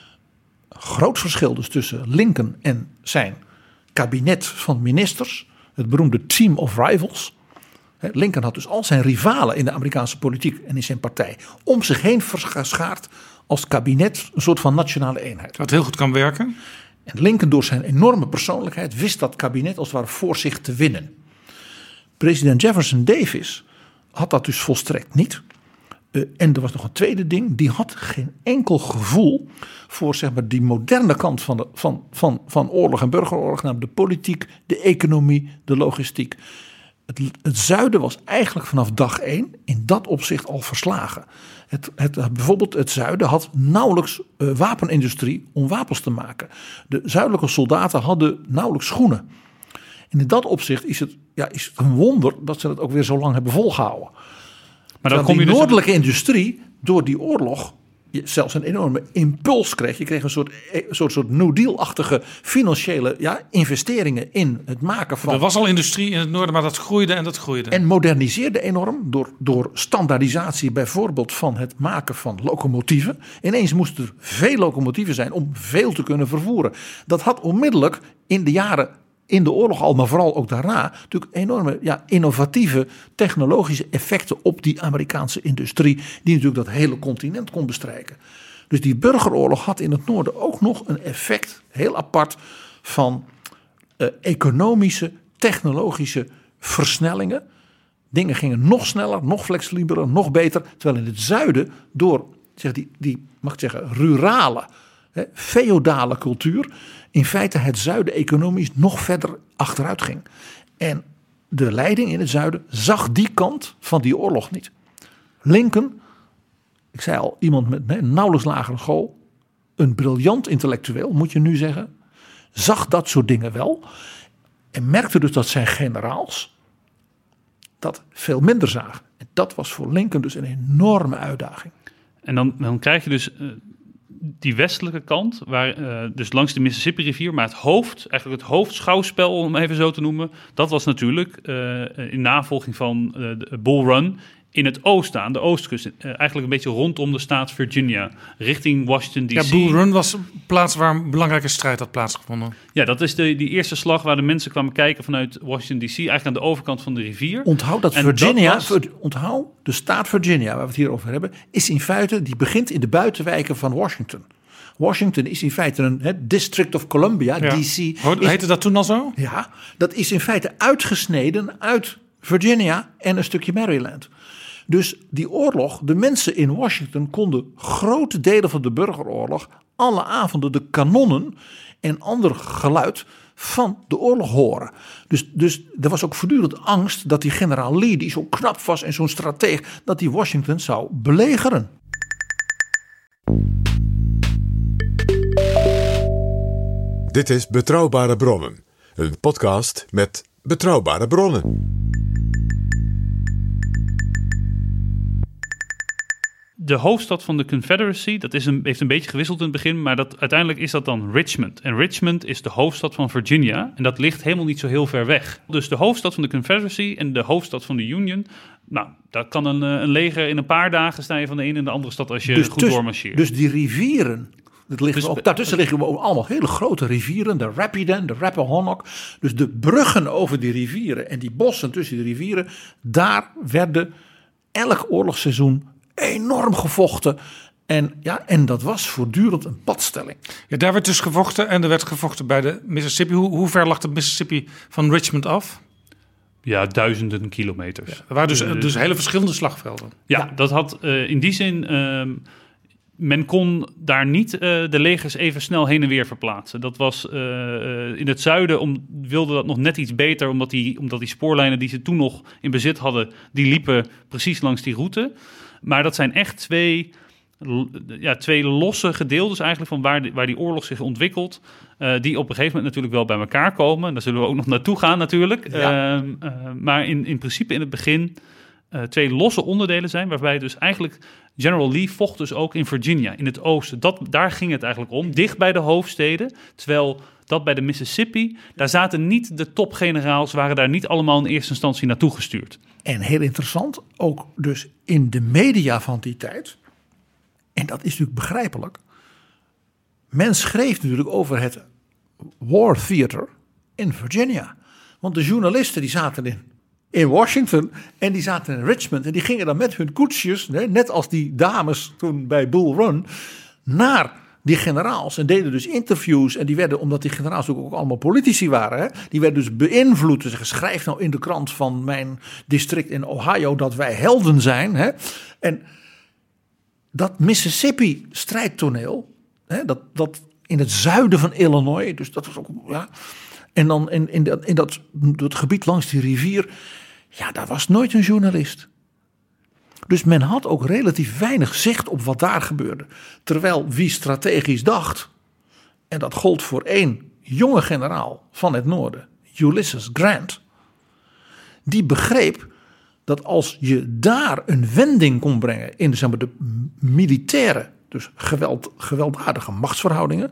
Groot verschil dus tussen Lincoln en zijn kabinet van ministers. Het beroemde Team of Rivals. Hè, Lincoln had dus al zijn rivalen in de Amerikaanse politiek en in zijn partij om zich heen geschaard als kabinet, een soort van nationale eenheid. Wat heel goed kan werken. En Lincoln door zijn enorme persoonlijkheid wist dat kabinet als het ware voor zich te winnen. President Jefferson Davis had dat dus volstrekt niet. Uh, en er was nog een tweede ding. Die had geen enkel gevoel voor zeg maar, die moderne kant van, de, van, van, van oorlog en burgeroorlog. Namelijk de politiek, de economie, de logistiek. Het, het zuiden was eigenlijk vanaf dag één in dat opzicht al verslagen. Het, het, bijvoorbeeld het zuiden had nauwelijks uh, wapenindustrie om wapens te maken. De zuidelijke soldaten hadden nauwelijks schoenen. En in dat opzicht is het, ja, is het een wonder dat ze dat ook weer zo lang hebben volgehouden. Maar dan kom je die dus noordelijke op industrie door die oorlog zelfs een enorme impuls kreeg. Je kreeg een soort, een soort, soort New Deal-achtige financiële ja, investeringen in het maken van. Er was al industrie in het noorden, maar dat groeide en dat groeide. En moderniseerde enorm door, door standaardisatie bijvoorbeeld van het maken van locomotieven. Ineens moesten er veel locomotieven zijn om veel te kunnen vervoeren. Dat had onmiddellijk in de jaren in de oorlog al, maar vooral ook daarna, natuurlijk enorme ja, innovatieve technologische effecten op die Amerikaanse industrie, die natuurlijk dat hele continent kon bestrijken. Dus die burgeroorlog had in het noorden ook nog een effect, heel apart, van uh, economische, technologische versnellingen. Dingen gingen nog sneller, nog flexibeler, nog beter, terwijl in het zuiden door zeg, die, die, mag ik zeggen, rurale, hè, feodale cultuur in feite het zuiden economisch nog verder achteruit ging. En de leiding in het zuiden zag die kant van die oorlog niet. Lincoln, ik zei al, iemand met een nauwelijks lagere school, een briljant intellectueel, moet je nu zeggen, zag dat soort dingen wel. En merkte dus dat zijn generaals dat veel minder zagen. En dat was voor Lincoln dus een enorme uitdaging. En dan, dan krijg je dus uh, die westelijke kant, waar uh, dus langs de Mississippi rivier, maar het hoofd, eigenlijk het hoofdschouwspel, om even zo te noemen, dat was natuurlijk uh, in navolging van uh, de Bull Run in het oosten, aan de oostkust, uh, eigenlijk een beetje rondom de staat Virginia, richting Washington D C. Ja, Bull Run was een plaats waar een belangrijke strijd had plaatsgevonden. Ja, dat is de, die eerste slag waar de mensen kwamen kijken vanuit Washington D C, eigenlijk aan de overkant van de rivier. Onthoud dat en Virginia, dat was, onthoud de staat Virginia, waar we het hier over hebben, is in feite, die begint in de buitenwijken van Washington. Washington is in feite een he, District of Columbia, Ja. D C. Ho- is, Heette dat toen al zo? Ja, dat is in feite uitgesneden uit Virginia en een stukje Maryland. Dus die oorlog, de mensen in Washington konden grote delen van de burgeroorlog alle avonden de kanonnen en ander geluid van de oorlog horen. Dus, dus er was ook voortdurend angst dat die generaal Lee, die zo knap was en zo'n strateeg, dat die Washington zou belegeren. Dit is Betrouwbare Bronnen, een podcast met betrouwbare bronnen. De hoofdstad van de Confederacy, dat is een, heeft een beetje gewisseld in het begin, maar dat, uiteindelijk is dat dan Richmond. En Richmond is de hoofdstad van Virginia en dat ligt helemaal niet zo heel ver weg. Dus de hoofdstad van de Confederacy en de hoofdstad van de Union, nou, daar kan een, een leger in een paar dagen sta je van de ene in de andere stad als je dus goed tuss, doormarcheert. Dus die rivieren, dat liggen Dus, ook, daartussen liggen ook allemaal hele grote rivieren, de Rapidan, de Rappahannock. Dus de bruggen over die rivieren en die bossen tussen de rivieren, daar werden elk oorlogsseizoen enorm gevochten. En, ja, en dat was voortdurend een padstelling. Ja, daar werd dus gevochten en er werd gevochten bij de Mississippi. Hoe, hoe ver lag de Mississippi van Richmond af? Ja, duizenden kilometers. Ja, er waren dus, uh, dus hele verschillende slagvelden. Ja, ja. dat had uh, in die zin... Uh, men kon daar niet uh, de legers even snel heen en weer verplaatsen. Dat was uh, uh, in het zuiden om, wilde dat nog net iets beter, omdat die, omdat die spoorlijnen die ze toen nog in bezit hadden, die liepen precies langs die route. Maar dat zijn echt twee, ja, twee losse gedeeltes eigenlijk van waar, die, waar die oorlog zich ontwikkelt, uh, die op een gegeven moment natuurlijk wel bij elkaar komen. Daar zullen we ook nog naartoe gaan natuurlijk. Ja. Uh, uh, maar in, in principe in het begin uh, twee losse onderdelen zijn, waarbij dus eigenlijk General Lee vocht dus ook in Virginia, in het oosten. Dat, daar ging het eigenlijk om, dicht bij de hoofdsteden. Terwijl dat bij de Mississippi, daar zaten niet de topgeneraals, waren daar niet allemaal in eerste instantie naartoe gestuurd. En heel interessant, ook dus in de media van die tijd, en dat is natuurlijk begrijpelijk, men schreef natuurlijk over het War Theater in Virginia. Want de journalisten die zaten in in Washington en die zaten in Richmond en die gingen dan met hun koetsjes, net als die dames toen bij Bull Run, naar die generaals en deden dus interviews en die werden, omdat die generaals ook allemaal politici waren, hè, die werden dus beïnvloed. Dus zeggen, schrijf nou in de krant van mijn district in Ohio dat wij helden zijn. Hè. En dat Mississippi strijdtoneel, hè, dat, dat in het zuiden van Illinois, dus dat was ook, ja, en dan in, in, dat, in dat, dat gebied langs die rivier, ja, daar was nooit een journalist. Dus men had ook relatief weinig zicht op wat daar gebeurde. Terwijl wie strategisch dacht, en dat gold voor één jonge generaal van het noorden, Ulysses Grant, die begreep dat als je daar een wending kon brengen in zeg maar, de militaire, dus geweld, gewelddadige machtsverhoudingen,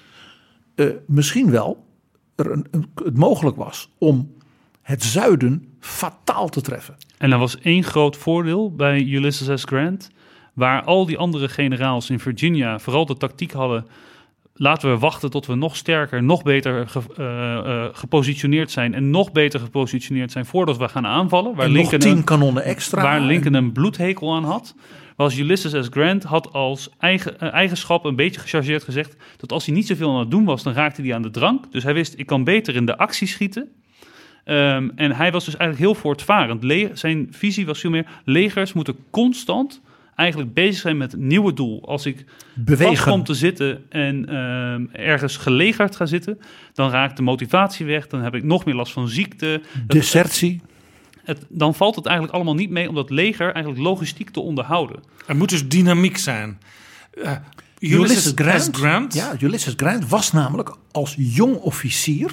uh, misschien wel er een, een, het mogelijk was om het zuiden fataal te treffen. En er was één groot voordeel bij Ulysses S. Grant, waar al die andere generaals in Virginia vooral de tactiek hadden, laten we wachten tot we nog sterker, nog beter ge, uh, uh, gepositioneerd zijn en nog beter gepositioneerd zijn voordat we gaan aanvallen. Waar en Lincoln nog tien een, kanonnen extra. Waar Lincoln een bloedhekel aan had. Was Ulysses S. Grant had als eigen, uh, eigenschap een beetje gechargeerd gezegd dat als hij niet zoveel aan het doen was, dan raakte hij aan de drank. Dus hij wist, ik kan beter in de actie schieten. Um, en hij was dus eigenlijk heel voortvarend. Le- zijn visie was veel meer, legers moeten constant eigenlijk bezig zijn met een nieuwe doel. Als ik Bewegen. vast kom te zitten en um, ergens gelegerd ga zitten, dan raakt de motivatie weg. Dan heb ik nog meer last van ziekte. Desertie. Het, het, dan valt het eigenlijk allemaal niet mee om dat leger eigenlijk logistiek te onderhouden. Er moet dus dynamiek zijn. Uh, Ulysses, Ulysses Grant, Grant. Ja, Ulysses Grant was namelijk als jong officier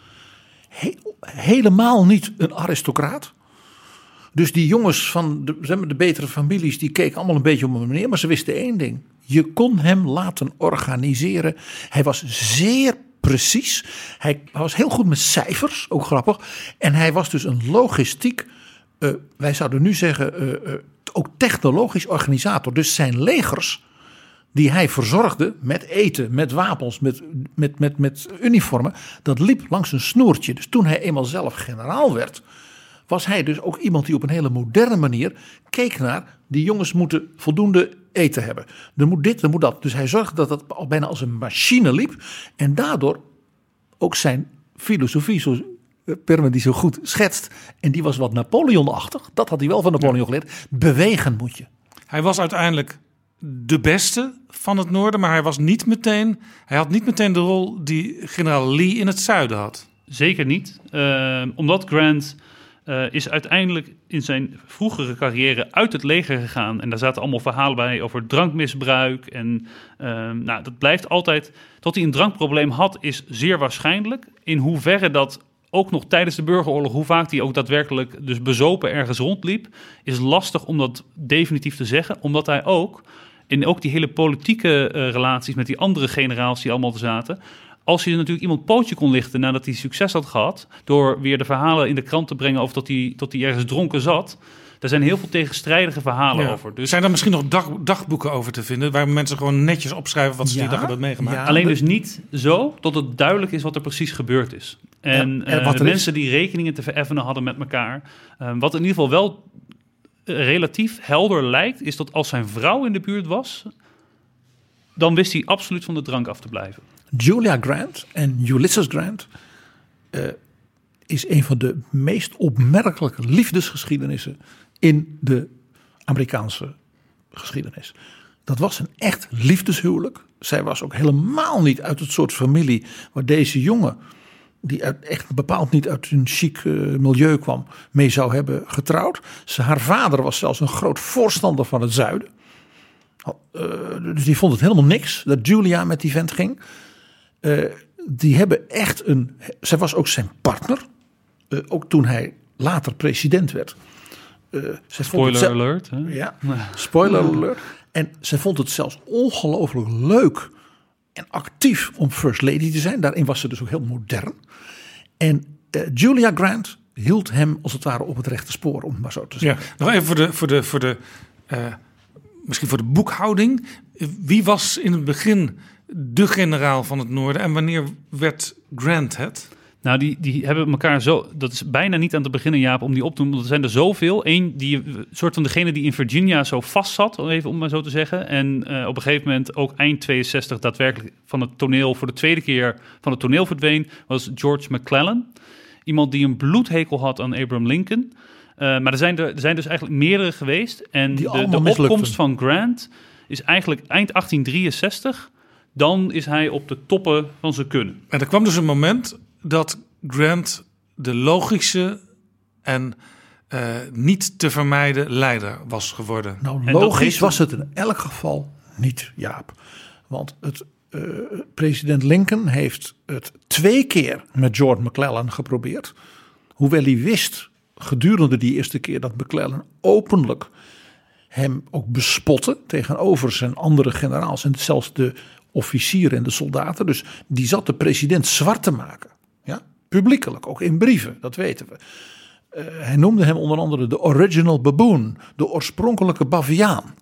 he, helemaal niet een aristocraat. Dus die jongens van de, zeg maar, de betere families, die keken allemaal een beetje op hem neer. Maar ze wisten één ding. Je kon hem laten organiseren. Hij was zeer precies. Hij was heel goed met cijfers, ook grappig. En hij was dus een logistiek, uh, wij zouden nu zeggen, uh, uh, ook technologisch organisator. Dus zijn legers, die hij verzorgde met eten, met wapens, met, met, met, met uniformen, dat liep langs een snoertje. Dus toen hij eenmaal zelf generaal werd, was hij dus ook iemand die op een hele moderne manier keek naar, die jongens moeten voldoende eten hebben. Er moet dit, er moet dat. Dus hij zorgde dat dat al bijna als een machine liep. En daardoor ook zijn filosofie, zoals Perman die zo goed schetst, en die was wat Napoleon-achtig. Dat had hij wel van Napoleon geleerd. Bewegen moet je. Hij was uiteindelijk de beste van het noorden, maar hij was niet meteen, hij had niet meteen de rol die generaal Lee in het zuiden had. Zeker niet. Uh, omdat Grant uh, is uiteindelijk in zijn vroegere carrière uit het leger gegaan. En daar zaten allemaal verhalen bij over drankmisbruik. En uh, nou, dat blijft altijd... Dat hij een drankprobleem had, is zeer waarschijnlijk. In hoeverre dat ook nog tijdens de burgeroorlog, hoe vaak hij ook daadwerkelijk dus bezopen ergens rondliep, is lastig om dat definitief te zeggen. Omdat hij ook, in ook die hele politieke uh, relaties met die andere generaals die allemaal zaten, als je natuurlijk iemand pootje kon lichten nadat hij succes had gehad, door weer de verhalen in de krant te brengen over dat hij, tot hij ergens dronken zat, daar zijn heel veel tegenstrijdige verhalen ja. over. Dus zijn er misschien nog dag, dagboeken over te vinden, waar mensen gewoon netjes opschrijven wat ze ja, die dag hebben meegemaakt? Ja, alleen we... dus niet zo dat het duidelijk is wat er precies gebeurd is. En, ja, en uh, wat de er mensen is... die rekeningen te vereffenen hadden met elkaar. Uh, wat in ieder geval wel uh, relatief helder lijkt, is dat als zijn vrouw in de buurt was, dan wist hij absoluut van de drank af te blijven. Julia Grant en Ulysses Grant uh, is een van de meest opmerkelijke liefdesgeschiedenissen in de Amerikaanse geschiedenis. Dat was een echt liefdeshuwelijk. Zij was ook helemaal niet uit het soort familie waar deze jongen, die uit, echt bepaald niet uit een chic uh, milieu kwam, mee zou hebben getrouwd. Ze, haar vader was zelfs een groot voorstander van het zuiden. Uh, dus die vond het helemaal niks dat Julia met die vent ging. Uh, die hebben echt een... Zij was ook zijn partner. Uh, ook toen hij later president werd. Uh, Spoiler zelf, alert. Hè? Ja, spoiler alert. En zij vond het zelfs ongelooflijk leuk en actief om first lady te zijn. Daarin was ze dus ook heel modern. En uh, Julia Grant hield hem als het ware op het rechte spoor, om het maar zo te zeggen. Ja, nog even voor de... Voor de, voor de uh, misschien voor de boekhouding. Wie was in het begin de generaal van het noorden en wanneer werd Grant het? Nou, die, die hebben elkaar zo... Dat is bijna niet aan te beginnen, Jaap, om die op te noemen. Want er zijn er zoveel. Eén, die soort van degene die in Virginia zo vast zat, even om maar zo te zeggen. En uh, op een gegeven moment ook eind tweeënzestig daadwerkelijk van het toneel, voor de tweede keer van het toneel verdween, was George McClellan. Iemand die een bloedhekel had aan Abraham Lincoln. Uh, maar er zijn, er, er zijn dus eigenlijk meerdere geweest. En die de, de opkomst van Grant is eigenlijk eind achttien drieënzestig. Dan is hij op de toppen van zijn kunnen. En er kwam dus een moment dat Grant de logische en uh, niet te vermijden leider was geworden. Nou, en logisch heeft... was het in elk geval niet, Jaap. Want het, uh, president Lincoln heeft het twee keer met George McClellan geprobeerd. Hoewel hij wist gedurende die eerste keer dat McClellan openlijk hem ook bespotte tegenover zijn andere generaals en zelfs de officieren en de soldaten. Dus die zat de president zwart te maken. Ja? Publiekelijk, ook in brieven, dat weten we. Uh, hij noemde hem onder andere de original baboon, de oorspronkelijke baviaan.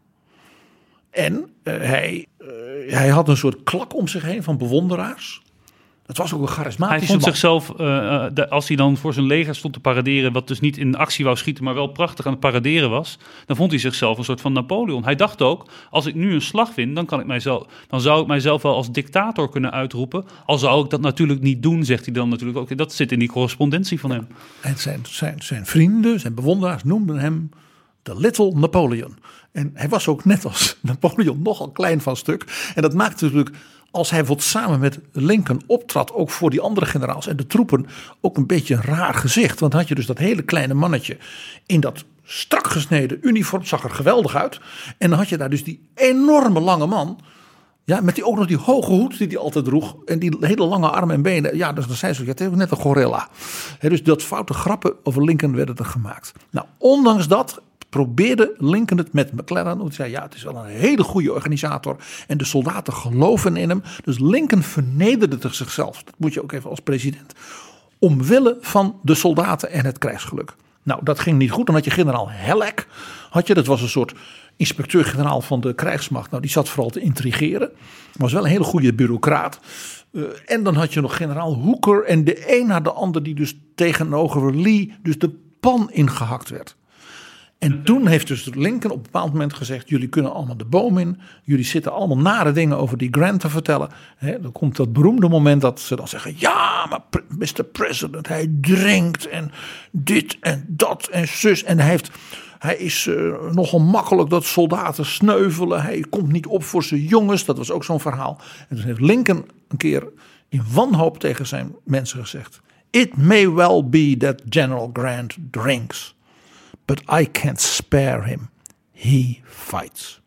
En uh, hij, uh, hij had een soort klak om zich heen van bewonderaars. Het was ook een charismatische Hij vond man. zichzelf, uh, de, als hij dan voor zijn leger stond te paraderen, wat dus niet in actie wou schieten, maar wel prachtig aan het paraderen was, dan vond hij zichzelf een soort van Napoleon. Hij dacht ook, als ik nu een slag win, dan, kan ik mijzelf, dan zou ik mijzelf wel als dictator kunnen uitroepen. Al zou ik dat natuurlijk niet doen, zegt hij dan natuurlijk ook. Dat zit in die correspondentie van hem. En zijn, zijn, zijn vrienden, zijn bewonderaars noemden hem de Little Napoleon. En hij was ook net als Napoleon nogal klein van stuk. En dat maakte natuurlijk, als hij wat samen met Lincoln optrad, ook voor die andere generaals en de troepen, ook een beetje een raar gezicht. Want dan had je dus dat hele kleine mannetje in dat strak gesneden uniform, zag er geweldig uit. En dan had je daar dus die enorme lange man, ja, met die, ook nog die hoge hoed die hij altijd droeg. En die hele lange armen en benen. Ja, dus dan zei ze, ja, het is net een gorilla. He, dus dat foute grappen over Lincoln werden er gemaakt. Nou, ondanks dat probeerde Lincoln het met McClellan. Want hij zei, ja, het is wel een hele goede organisator. En de soldaten geloven in hem. Dus Lincoln vernederde zichzelf. Dat moet je ook even als president. Omwille van de soldaten en het krijgsgeluk. Nou, dat ging niet goed. Dan had je generaal Halleck. Had je, dat was een soort inspecteur-generaal van de krijgsmacht. Nou, die zat vooral te intrigeren. Was wel een hele goede bureaucraat. Uh, en dan had je nog generaal Hooker. En de een na de ander die dus tegenover Lee dus de pan ingehakt werd. En toen heeft dus Lincoln op een bepaald moment gezegd, jullie kunnen allemaal de boom in. Jullie zitten allemaal nare dingen over die Grant te vertellen. He, dan komt dat beroemde moment dat ze dan zeggen, ja, maar mister President, hij drinkt en dit en dat en zus. En hij heeft Hij is uh, nogal makkelijk dat soldaten sneuvelen. Hij komt niet op voor zijn jongens. Dat was ook zo'n verhaal. En toen heeft Lincoln een keer in wanhoop tegen zijn mensen gezegd: It may well be that General Grant drinks, but I can't spare him. He fights.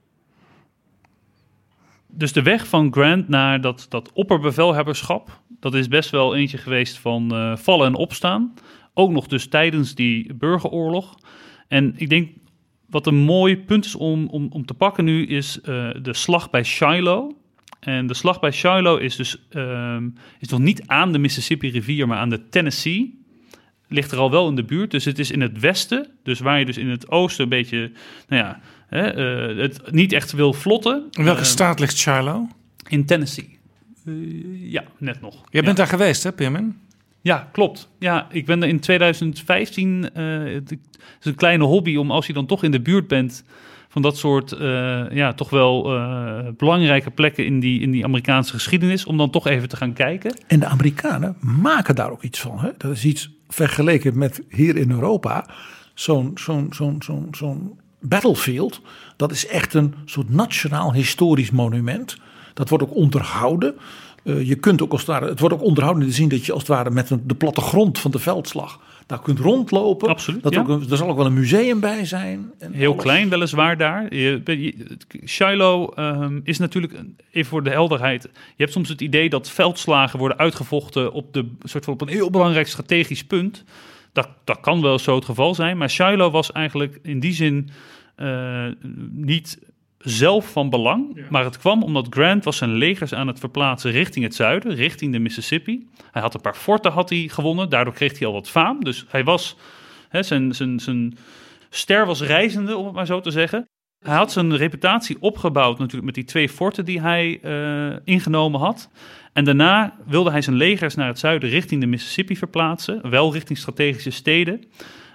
Dus de weg van Grant naar dat, dat opperbevelhebberschap, dat is best wel eentje geweest van uh, vallen en opstaan. Ook nog dus tijdens die burgeroorlog. En ik denk wat een mooi punt is om, om, om te pakken nu is uh, de slag bij Shiloh. En de slag bij Shiloh is dus uh, is nog niet aan de Mississippi rivier, maar aan de Tennessee. Ligt er al wel in de buurt, dus het is in het westen. Dus waar je dus in het oosten een beetje, nou ja, hè, uh, het niet echt wil vlotten. In welke uh, staat ligt Shiloh? In Tennessee. Uh, ja, net nog. Jij ja. bent daar geweest, hè, Pirmin? Ja, klopt. Ja, ik ben er in twintig vijftien. Uh, het is een kleine hobby om, als je dan toch in de buurt bent van dat soort, uh, ja, toch wel uh, belangrijke plekken in die, in die Amerikaanse geschiedenis, om dan toch even te gaan kijken. En de Amerikanen maken daar ook iets van. Hè? Dat is iets vergeleken met hier in Europa. Zo'n, zo'n, zo'n, zo'n, zo'n battlefield, dat is echt een soort nationaal historisch monument. Dat wordt ook onderhouden. Uh, je kunt ook als het ware, het wordt ook onderhouden in de zin dat je als het ware met een, de plattegrond van de veldslag daar kunt rondlopen. Absoluut, dat ja. ook een, er zal ook wel een museum bij zijn. En Heel alles. klein weliswaar daar. Je, je, Shiloh um, is natuurlijk, even voor de helderheid, je hebt soms het idee dat veldslagen worden uitgevochten op, de, soort van op een heel belangrijk strategisch punt. Dat, dat kan wel zo het geval zijn, maar Shiloh was eigenlijk in die zin uh, niet zelf van belang, ja. Maar het kwam omdat Grant was zijn legers aan het verplaatsen richting het zuiden, richting de Mississippi. Hij had een paar forten had hij gewonnen, daardoor kreeg hij al wat faam. Dus hij was, hè, zijn, zijn, zijn ster was reizende, om het maar zo te zeggen. Hij had zijn reputatie opgebouwd natuurlijk met die twee forten die hij uh, ingenomen had. En daarna wilde hij zijn legers naar het zuiden richting de Mississippi verplaatsen, wel richting strategische steden.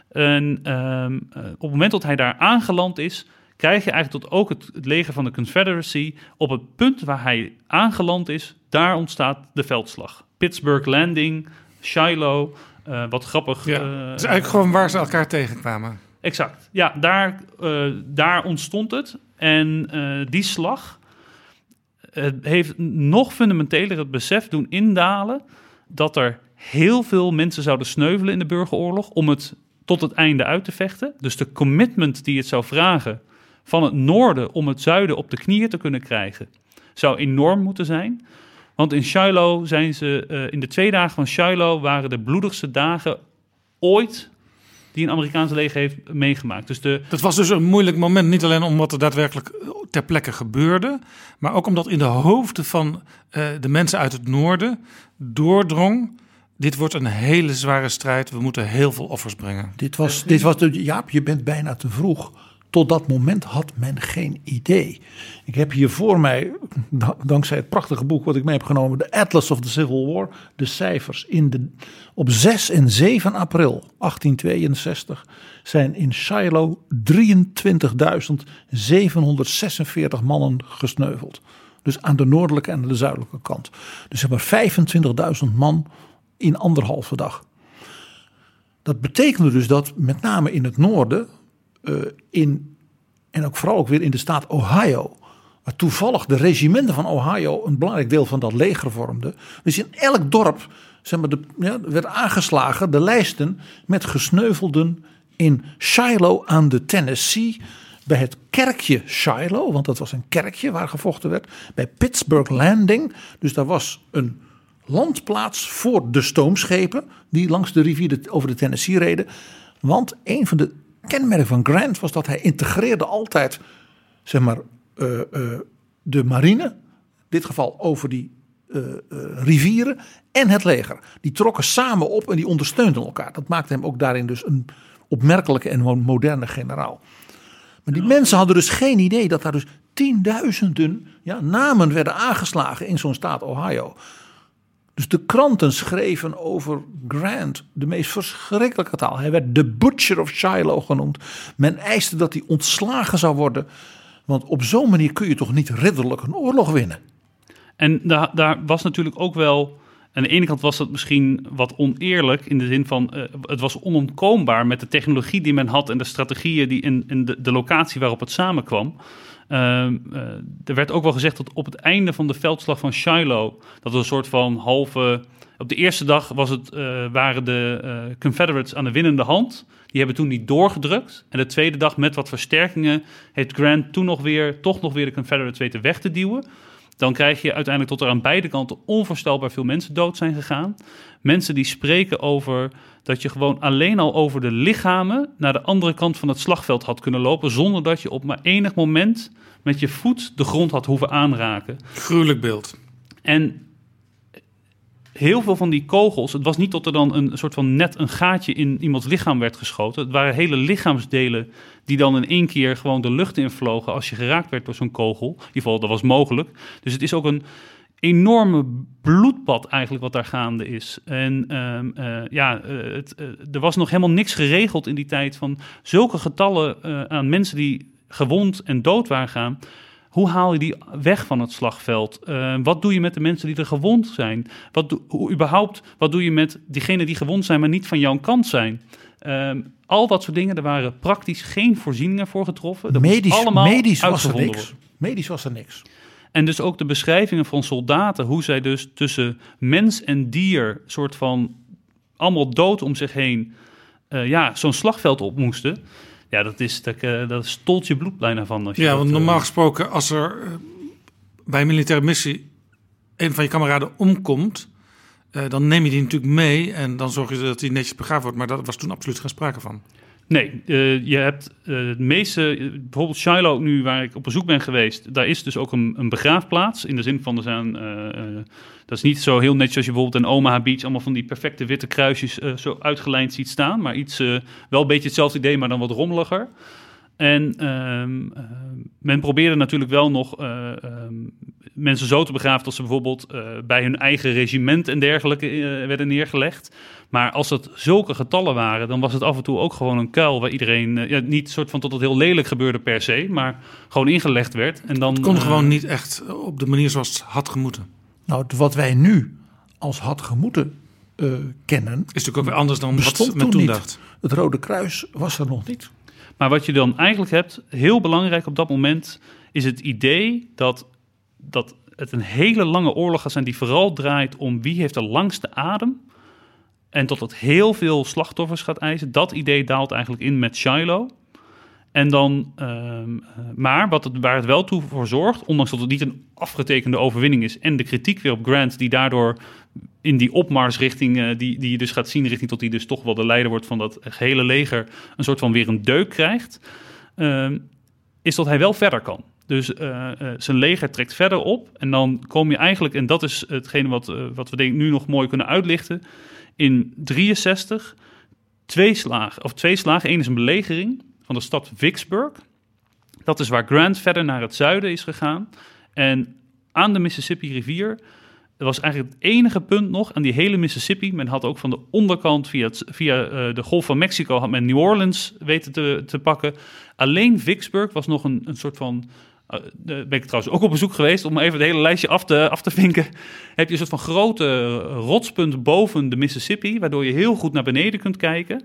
En um, uh, op het moment dat hij daar aangeland is, krijg je eigenlijk tot ook het, het leger van de Confederacy op het punt waar hij aangeland is, daar ontstaat de veldslag. Pittsburgh Landing, Shiloh, uh, wat grappig. Ja, uh, het is eigenlijk gewoon waar ze elkaar tegenkwamen. Exact. Ja, daar, uh, daar ontstond het. En uh, die slag uh, heeft nog fundamenteler het besef doen indalen dat er heel veel mensen zouden sneuvelen in de burgeroorlog om het tot het einde uit te vechten. Dus de commitment die het zou vragen van het noorden om het zuiden op de knieën te kunnen krijgen, zou enorm moeten zijn. Want in Shiloh zijn ze, uh, in de twee dagen van Shiloh waren de bloedigste dagen ooit die een Amerikaanse leger heeft meegemaakt. Dus de, dat was dus een moeilijk moment, niet alleen omdat er daadwerkelijk ter plekke gebeurde, maar ook omdat in de hoofden van uh, de mensen uit het noorden doordrong: dit wordt een hele zware strijd, we moeten heel veel offers brengen. Dit was, dit was de, Jaap, je bent bijna te vroeg. Tot dat moment had men geen idee. Ik heb hier voor mij, dankzij het prachtige boek wat ik mee heb genomen, de Atlas of the Civil War, de cijfers. In de, op zes en zeven april achttien tweeënzestig zijn in Shiloh drieëntwintigduizend zevenhonderdzesenveertig mannen gesneuveld. Dus aan de noordelijke en de zuidelijke kant. Dus zeg maar vijfentwintigduizend man in anderhalve dag. Dat betekende dus dat met name in het noorden, Uh, in, en ook vooral ook weer in de staat Ohio, waar toevallig de regimenten van Ohio een belangrijk deel van dat leger vormden. Dus in elk dorp zeg maar, de, ja, werd aangeslagen de lijsten met gesneuvelden in Shiloh aan de Tennessee, bij het kerkje Shiloh, want dat was een kerkje waar gevochten werd, bij Pittsburgh Landing. Dus daar was een landplaats voor de stoomschepen die langs de rivier de, over de Tennessee reden. Want een van de kenmerk van Grant was dat hij integreerde altijd, zeg maar, uh, uh, de marine, in dit geval over die uh, uh, rivieren, en het leger. Die trokken samen op en die ondersteunden elkaar. Dat maakte hem ook daarin dus een opmerkelijke en moderne generaal. Maar die mensen hadden dus geen idee dat daar dus tienduizenden ja, namen werden aangeslagen in zo'n staat Ohio. Dus de kranten schreven over Grant de meest verschrikkelijke taal. Hij werd de Butcher of Shiloh genoemd. Men eiste dat hij ontslagen zou worden. Want op zo'n manier kun je toch niet ridderlijk een oorlog winnen. En daar, daar was natuurlijk ook wel, aan de ene kant was dat misschien wat oneerlijk in de zin van uh, het was onontkoombaar met de technologie die men had en de strategieën die in, in de, de locatie waarop het samenkwam. Uh, uh, er werd ook wel gezegd dat op het einde van de veldslag van Shiloh, dat was een soort van halve. Op de eerste dag was het, uh, waren de uh, Confederates aan de winnende hand. Die hebben toen niet doorgedrukt. En de tweede dag met wat versterkingen heeft Grant toen nog weer, toch nog weer de Confederates weten weg te duwen. Dan krijg je uiteindelijk tot er aan beide kanten onvoorstelbaar veel mensen dood zijn gegaan. Mensen die spreken over dat je gewoon alleen al over de lichamen naar de andere kant van het slagveld had kunnen lopen, zonder dat je op maar enig moment met je voet de grond had hoeven aanraken. Gruwelijk beeld. En heel veel van die kogels, het was niet dat er dan een soort van net een gaatje in iemands lichaam werd geschoten. Het waren hele lichaamsdelen die dan in één keer gewoon de lucht invlogen als je geraakt werd door zo'n kogel. In ieder geval, dat was mogelijk. Dus het is ook een enorme bloedbad eigenlijk wat daar gaande is. En um, uh, ja, uh, het, uh, er was nog helemaal niks geregeld in die tijd van zulke getallen uh, aan mensen die gewond en dood waren gaan. Hoe haal je die weg van het slagveld? Uh, wat doe je met de mensen die er gewond zijn? Wat doe, hoe, überhaupt, wat doe je met diegenen die gewond zijn, maar niet van jouw kant zijn? Uh, al dat soort dingen, er waren praktisch geen voorzieningen voor getroffen. Dat medisch moest allemaal medisch was er uitgevonden niks. worden. Medisch was er niks. En dus ook de beschrijvingen van soldaten, hoe zij dus tussen mens en dier, soort van allemaal dood om zich heen, uh, ja, zo'n slagveld op moesten. Ja, dat is, dat, uh, dat stolt je bloed bijna van. Als je ja, dat, want normaal uh, gesproken, als er uh, bij een militaire missie een van je kameraden omkomt, uh, dan neem je die natuurlijk mee en dan zorg je dat hij netjes begraven wordt. Maar daar was toen absoluut geen sprake van. Nee, uh, je hebt uh, het meeste, uh, bijvoorbeeld Shiloh nu, waar ik op bezoek ben geweest, daar is dus ook een, een begraafplaats. In de zin van, er zijn, uh, uh, dat is niet zo heel netjes als je bijvoorbeeld in Omaha Beach allemaal van die perfecte witte kruisjes uh, zo uitgelijnd ziet staan. Maar iets, uh, wel een beetje hetzelfde idee, maar dan wat rommeliger. En uh, uh, men probeerde natuurlijk wel nog uh, uh, mensen zo te begraven dat ze bijvoorbeeld uh, bij hun eigen regiment en dergelijke uh, werden neergelegd. Maar als het zulke getallen waren, dan was het af en toe ook gewoon een kuil waar iedereen, uh, ja, niet soort van tot het heel lelijk gebeurde per se, maar gewoon ingelegd werd. En dan, Het kon uh, gewoon niet echt op de manier zoals het had gemoeten. Nou, wat wij nu als had gemoeten uh, kennen, Is natuurlijk ook weer anders dan wat bestond men toen toen niet. dacht. Het Rode Kruis was er nog niet. Maar wat je dan eigenlijk hebt, heel belangrijk op dat moment, is het idee dat, dat het een hele lange oorlog gaat zijn die vooral draait om wie heeft de langste adem. En tot het heel veel slachtoffers gaat eisen. Dat idee daalt eigenlijk in met Shiloh. En dan, um, maar wat het, waar het wel toe voor zorgt, ondanks dat het niet een afgetekende overwinning is en de kritiek weer op Grant, die daardoor in die opmars richting, uh, die, die je dus gaat zien, richting tot hij dus toch wel de leider wordt van dat gehele leger, een soort van weer een deuk krijgt, uh, is dat hij wel verder kan. Dus uh, uh, zijn leger trekt verder op en dan kom je eigenlijk, en dat is hetgene wat, uh, wat we denk ik nu nog mooi kunnen uitlichten, in drieënzestig twee slagen, of twee slagen, één is een belegering van de stad Vicksburg. Dat is waar Grant verder naar het zuiden is gegaan. En aan de Mississippi rivier, dat was eigenlijk het enige punt nog aan die hele Mississippi. Men had ook van de onderkant via, het, via uh, de Golf van Mexico had men New Orleans weten te, te pakken. Alleen Vicksburg was nog een, een soort van, uh, ben ik trouwens ook op bezoek geweest, om even het hele lijstje af te, af te vinken. Heb je een soort van grote rotspunt boven de Mississippi, waardoor je heel goed naar beneden kunt kijken.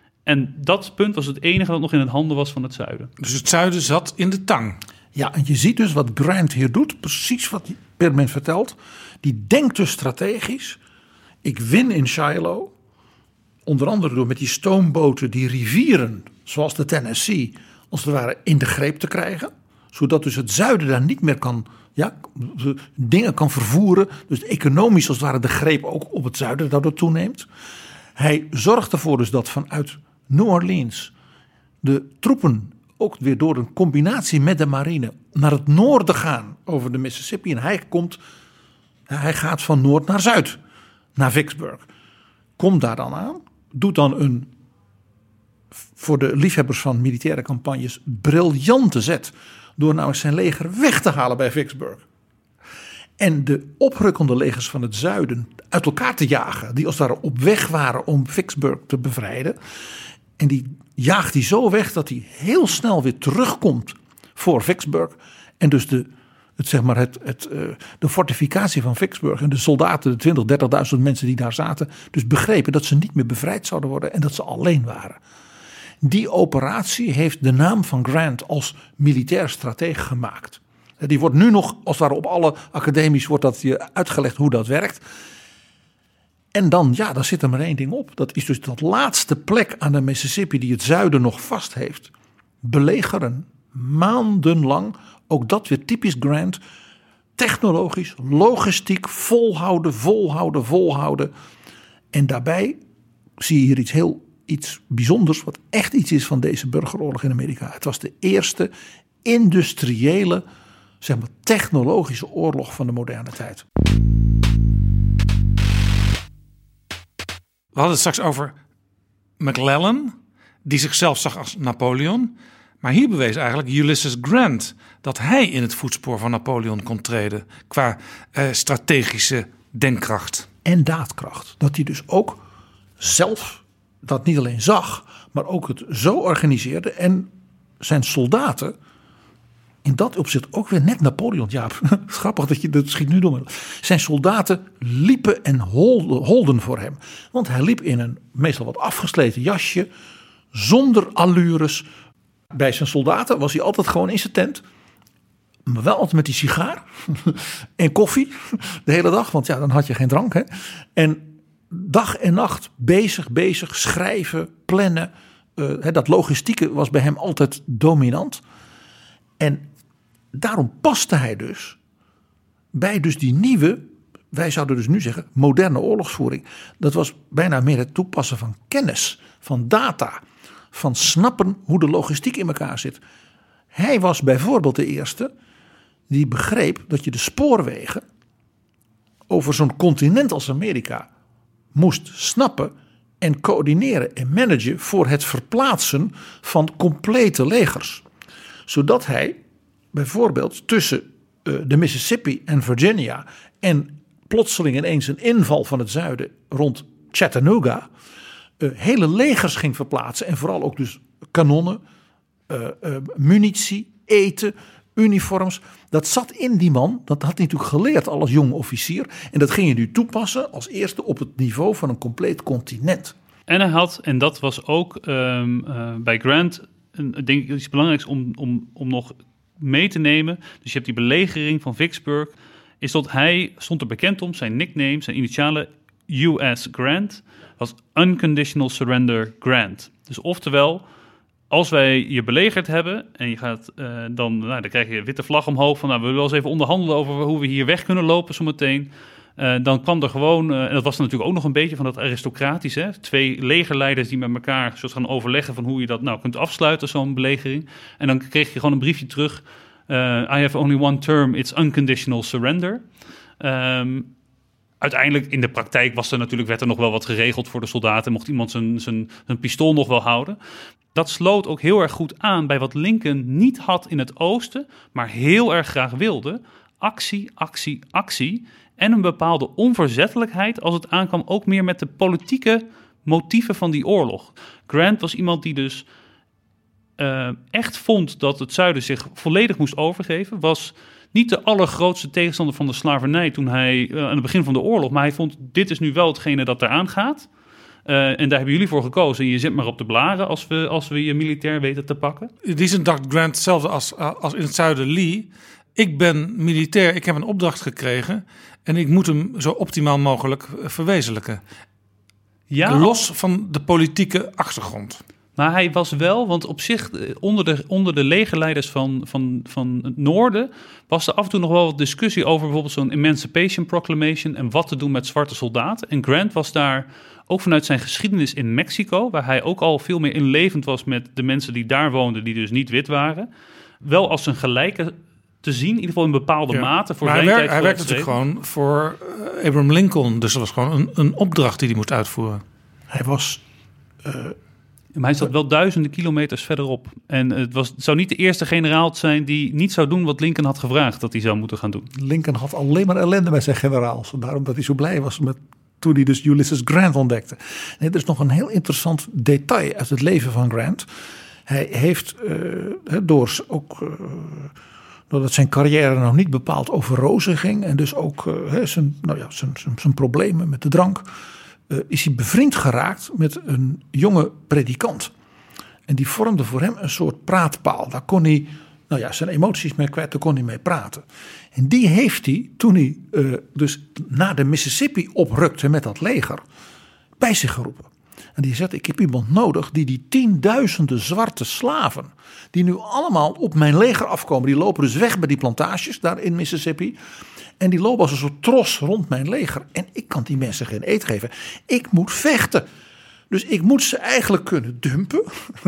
En dat punt was het enige dat nog in het handen was van het zuiden. Dus het zuiden zat in de tang. Ja, en je ziet dus wat Grant hier doet, precies wat Perman vertelt. Die denkt dus strategisch. Ik win in Shiloh, onder andere door met die stoomboten die rivieren, zoals de Tennessee, als het ware in de greep te krijgen. Zodat dus het zuiden daar niet meer kan, ja, dingen kan vervoeren. Dus economisch als het ware de greep ook op het zuiden daardoor toeneemt. Hij zorgt ervoor dus dat vanuit New Orleans de troepen ook weer door een combinatie met de marine naar het noorden gaan over de Mississippi. En hij komt, hij gaat van noord naar zuid, naar Vicksburg. Komt daar dan aan, doet dan een, voor de liefhebbers van militaire campagnes, briljante zet. Door namelijk zijn leger weg te halen bij Vicksburg. En de oprukkende legers van het zuiden uit elkaar te jagen. Die als het ware op weg waren om Vicksburg te bevrijden. En die jaagt hij zo weg dat hij heel snel weer terugkomt voor Vicksburg. En dus de Het, zeg maar het, het, uh, de fortificatie van Vicksburg en de soldaten, de twintig, dertigduizend mensen die daar zaten, dus begrepen dat ze niet meer bevrijd zouden worden en dat ze alleen waren. Die operatie heeft de naam van Grant als militair stratege gemaakt. Die wordt nu nog, als het ware op alle academies wordt dat je uitgelegd hoe dat werkt. En dan, ja, daar zit er maar één ding op. Dat is dus dat laatste plek aan de Mississippi die het zuiden nog vast heeft. Belegeren, maandenlang, ook dat weer typisch Grant. Technologisch, logistiek, volhouden, volhouden, volhouden. En daarbij zie je hier iets heel iets bijzonders, wat echt iets is van deze burgeroorlog in Amerika. Het was de eerste industriële, zeg maar, technologische oorlog van de moderne tijd. We hadden het straks over McClellan, die zichzelf zag als Napoleon. Maar hier bewees eigenlijk Ulysses Grant dat hij in het voetspoor van Napoleon kon treden qua eh, strategische denkkracht. En daadkracht. Dat hij dus ook zelf dat niet alleen zag, maar ook het zo organiseerde. En zijn soldaten, in dat opzicht ook weer net Napoleon. Ja, grappig dat je dat schiet nu door. Zijn soldaten liepen en holden, holden voor hem. Want hij liep in een meestal wat afgesleten jasje, zonder allures. Bij zijn soldaten was hij altijd gewoon in zijn tent. Maar wel altijd met die sigaar en koffie de hele dag. Want ja, dan had je geen drank. Hè? En dag en nacht bezig, bezig, schrijven, plannen. Uh, hè, dat logistieke was bij hem altijd dominant. En daarom paste hij dus bij dus die nieuwe, wij zouden dus nu zeggen, moderne oorlogsvoering. Dat was bijna meer het toepassen van kennis, van data, van snappen hoe de logistiek in elkaar zit. Hij was bijvoorbeeld de eerste die begreep dat je de spoorwegen over zo'n continent als Amerika moest snappen en coördineren en managen voor het verplaatsen van complete legers. Zodat hij bijvoorbeeld tussen uh, de Mississippi en Virginia en plotseling ineens een inval van het zuiden rond Chattanooga uh, hele legers ging verplaatsen en vooral ook dus kanonnen, uh, uh, munitie, eten, uniforms. Dat zat in die man, dat had hij natuurlijk geleerd al als jong officier en dat ging je nu toepassen als eerste op het niveau van een compleet continent. En hij had, en dat was ook um, uh, bij Grant, een, denk ik iets belangrijks om, om, om nog mee te nemen. Dus je hebt die belegering van Vicksburg, is dat hij stond er bekend om, zijn nickname, zijn initialen U S Grant, was Unconditional Surrender Grant. Dus oftewel, als wij je belegerd hebben en je gaat uh, dan, nou, dan krijg je een witte vlag omhoog van, nou, we willen wel eens even onderhandelen over hoe we hier weg kunnen lopen zometeen. Uh, dan kwam er gewoon, uh, en dat was natuurlijk ook nog een beetje van dat aristocratisch, hè? Twee legerleiders die met elkaar soort gaan overleggen van hoe je dat nou kunt afsluiten, zo'n belegering. En dan kreeg je gewoon een briefje terug, uh, I have only one term, it's unconditional surrender. Um, uiteindelijk in de praktijk was er natuurlijk, werd er nog wel wat geregeld voor de soldaten, mocht iemand zijn, zijn, zijn pistool nog wel houden. Dat sloot ook heel erg goed aan bij wat Lincoln niet had in het oosten, maar heel erg graag wilde. Actie, actie, actie. En een bepaalde onverzettelijkheid als het aankwam ook meer met de politieke motieven van die oorlog. Grant was iemand die dus uh, echt vond dat het zuiden zich volledig moest overgeven. Was niet de allergrootste tegenstander van de slavernij toen hij uh, aan het begin van de oorlog. Maar hij vond, dit is nu wel hetgene dat eraan gaat. Uh, en daar hebben jullie voor gekozen. En je zit maar op de blaren als we, als we je militair weten te pakken. Die zijn dacht Grant hetzelfde als, als in het zuiden Lee. Ik ben militair, ik heb een opdracht gekregen en ik moet hem zo optimaal mogelijk verwezenlijken. Ja, los van de politieke achtergrond. Maar hij was wel, want op zich onder de, onder de legerleiders van, van, van het noorden was er af en toe nog wel wat discussie over bijvoorbeeld zo'n Emancipation Proclamation en wat te doen met zwarte soldaten. En Grant was daar ook vanuit zijn geschiedenis in Mexico, waar hij ook al veel meer inlevend was met de mensen die daar woonden, die dus niet wit waren, wel als een gelijke te zien, in ieder geval in bepaalde ja. mate. Voor maar zijn hij, tijd werk, hij werkte natuurlijk gewoon voor uh, Abraham Lincoln, dus dat was gewoon een, een opdracht die hij moest uitvoeren. Hij was... Uh, maar hij zat wel duizenden kilometers verderop. En het, was, het zou niet de eerste generaal zijn die niet zou doen wat Lincoln had gevraagd dat hij zou moeten gaan doen. Lincoln had alleen maar ellende met zijn generaals. Daarom dat hij zo blij was met toen hij dus Ulysses Grant ontdekte. Nee, er is nog een heel interessant detail uit het leven van Grant. Hij heeft uh, door ook uh, doordat zijn carrière nog niet bepaald over rozen ging en dus ook uh, zijn, nou ja, zijn, zijn, zijn problemen met de drank, uh, is hij bevriend geraakt met een jonge predikant. En die vormde voor hem een soort praatpaal. Daar kon hij nou ja, zijn emoties mee kwijt, daar kon hij mee praten. En die heeft hij, toen hij uh, dus naar de Mississippi oprukte met dat leger, bij zich geroepen. En die zegt, ik heb iemand nodig die die tienduizenden zwarte slaven, die nu allemaal op mijn leger afkomen, die lopen dus weg bij die plantages daar in Mississippi. En die lopen als een soort tros rond mijn leger. En ik kan die mensen geen eet geven. Ik moet vechten. Dus ik moet ze eigenlijk kunnen dumpen.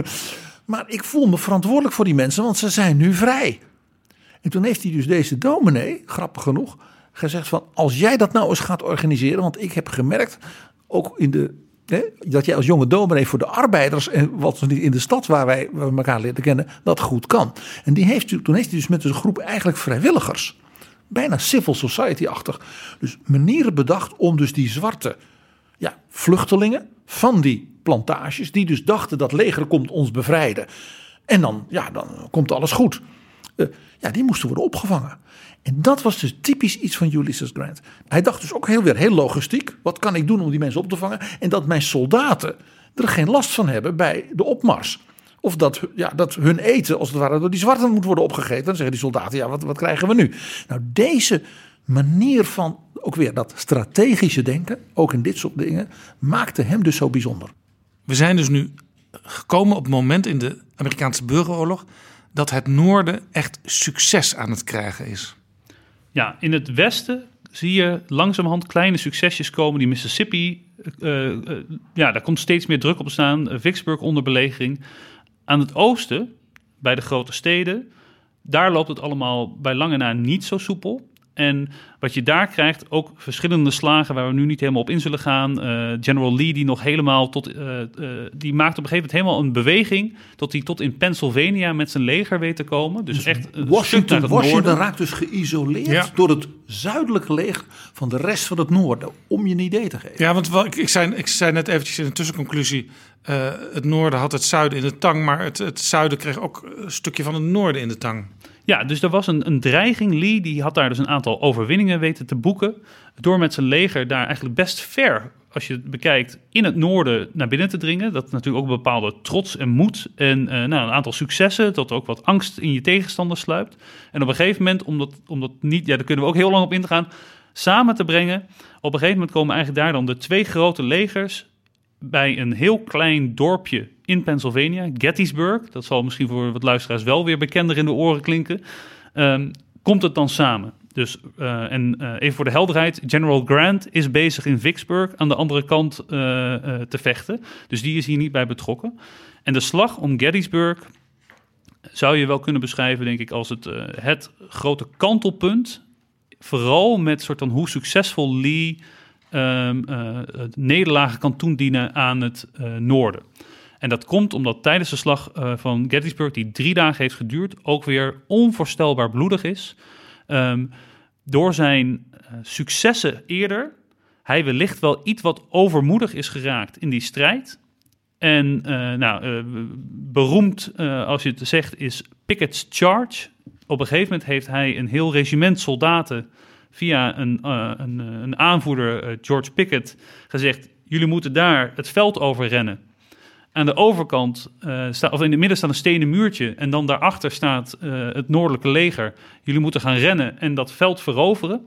Maar ik voel me verantwoordelijk voor die mensen, want ze zijn nu vrij. En toen heeft hij dus deze dominee, grappig genoeg, gezegd van, als jij dat nou eens gaat organiseren, want ik heb gemerkt, ook in de, hè, dat jij als jonge dominee voor de arbeiders en wat in de stad waar wij, waar we elkaar leren kennen, dat goed kan. En die heeft, toen heeft hij dus met een groep eigenlijk vrijwilligers, bijna civil society-achtig, dus manieren bedacht om dus die zwarte ja, vluchtelingen van die plantages, die dus dachten dat leger komt ons bevrijden. En dan, ja, dan komt alles goed. Uh, ja, die moesten worden opgevangen. En dat was dus typisch iets van Ulysses Grant. Hij dacht dus ook heel weer heel logistiek. Wat kan ik doen om die mensen op te vangen? En dat mijn soldaten er geen last van hebben bij de opmars. Of dat, ja, dat hun eten als het ware door die zwarten moet worden opgegeten. Dan zeggen die soldaten, ja, wat, wat krijgen we nu? Nou, deze manier van, ook weer dat strategische denken, ook in dit soort dingen, maakte hem dus zo bijzonder. We zijn dus nu gekomen op het moment in de Amerikaanse burgeroorlog dat het noorden echt succes aan het krijgen is. Ja, in het westen zie je langzamerhand kleine succesjes komen. Die Mississippi, uh, uh, ja, daar komt steeds meer druk op staan. Uh, Vicksburg onder belegering. Aan het oosten, bij de grote steden, daar loopt het allemaal bij lange na niet zo soepel. En wat je daar krijgt, ook verschillende slagen waar we nu niet helemaal op in zullen gaan. Uh, General Lee, die nog helemaal tot, uh, uh, die maakt op een gegeven moment helemaal een beweging tot hij tot in Pennsylvania met zijn leger weet te komen. Dus, dus echt een Washington, het Washington noorden. raakt dus geïsoleerd ja. door het zuidelijke leger van de rest van het noorden, om je een idee te geven. Ja, want wel, ik, ik, zei, ik zei net eventjes in de tussenconclusie, uh, het noorden had het zuiden in de tang, maar het, het zuiden kreeg ook een stukje van het noorden in de tang. Ja, dus er was een, een dreiging. Lee die had daar dus een aantal overwinningen weten te boeken, door met zijn leger daar eigenlijk best ver, als je het bekijkt, in het noorden naar binnen te dringen. Dat natuurlijk ook een bepaalde trots en moed en uh, nou, een aantal successen, dat ook wat angst in je tegenstander sluipt. En op een gegeven moment, om dat, om dat niet, ja, daar kunnen we ook heel lang op in te gaan, samen te brengen. Op een gegeven moment komen eigenlijk daar dan de twee grote legers bij een heel klein dorpje in Pennsylvania, Gettysburg. Dat zal misschien voor wat luisteraars wel weer bekender in de oren klinken. Um, komt het dan samen. Dus, uh, en uh, even voor de helderheid, General Grant is bezig in Vicksburg aan de andere kant uh, uh, te vechten. Dus die is hier niet bij betrokken. En de slag om Gettysburg zou je wel kunnen beschrijven, denk ik, als het, uh, het grote kantelpunt. Vooral met soort van hoe succesvol Lee Um, uh, nederlagen kan toedienen aan het uh, noorden. En dat komt omdat tijdens de slag uh, van Gettysburg, die drie dagen heeft geduurd, ook weer onvoorstelbaar bloedig is. Um, door zijn uh, successen eerder, hij wellicht wel iets wat overmoedig is geraakt in die strijd. En uh, nou, uh, beroemd, uh, als je het zegt, is Pickett's Charge. Op een gegeven moment heeft hij een heel regiment soldaten via een, uh, een, een aanvoerder, uh, George Pickett, gezegd, jullie moeten daar het veld over rennen. Aan de overkant, uh, sta, of in het midden staat een stenen muurtje en dan daarachter staat uh, het noordelijke leger. Jullie moeten gaan rennen en dat veld veroveren.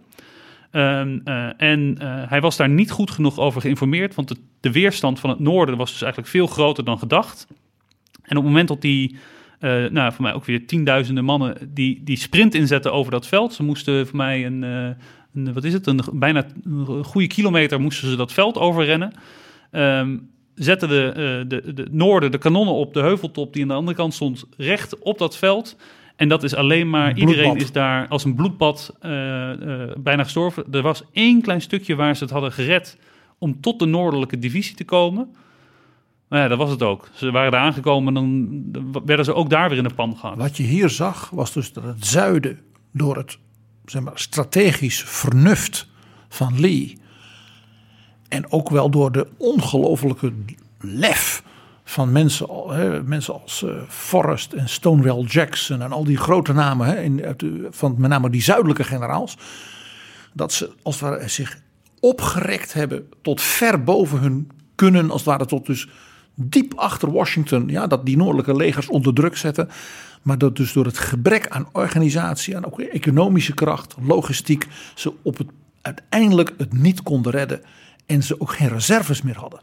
Um, uh, en uh, hij was daar niet goed genoeg over geïnformeerd, want de, de weerstand van het noorden was dus eigenlijk veel groter dan gedacht. En op het moment dat die, uh, nou voor mij ook weer tienduizenden mannen, die, die sprint inzetten over dat veld. Ze moesten voor mij een, uh, een wat is het, een bijna een goede kilometer moesten ze dat veld overrennen. Um, zetten de, uh, de, de noorden de kanonnen op de heuveltop die aan de andere kant stond recht op dat veld. En dat is alleen maar, iedereen is daar als een bloedbad uh, uh, bijna gestorven. Er was één klein stukje waar ze het hadden gered om tot de noordelijke divisie te komen. Maar ja, dat was het ook. Ze waren daar aangekomen en dan werden ze ook daar weer in de pan gehangen. Wat je hier zag was dus dat het zuiden door het zeg maar, strategisch vernuft van Lee en ook wel door de ongelofelijke lef van mensen, hè, mensen als uh, Forrest en Stonewall Jackson en al die grote namen, hè, in, uit de, van met name die zuidelijke generaals, dat ze als het ware zich opgerekt hebben tot ver boven hun kunnen, als het ware tot dus diep achter Washington, ja, dat die noordelijke legers onder druk zetten. Maar dat dus door het gebrek aan organisatie, aan ook economische kracht, logistiek, ze op het, uiteindelijk het niet konden redden. En ze ook geen reserves meer hadden.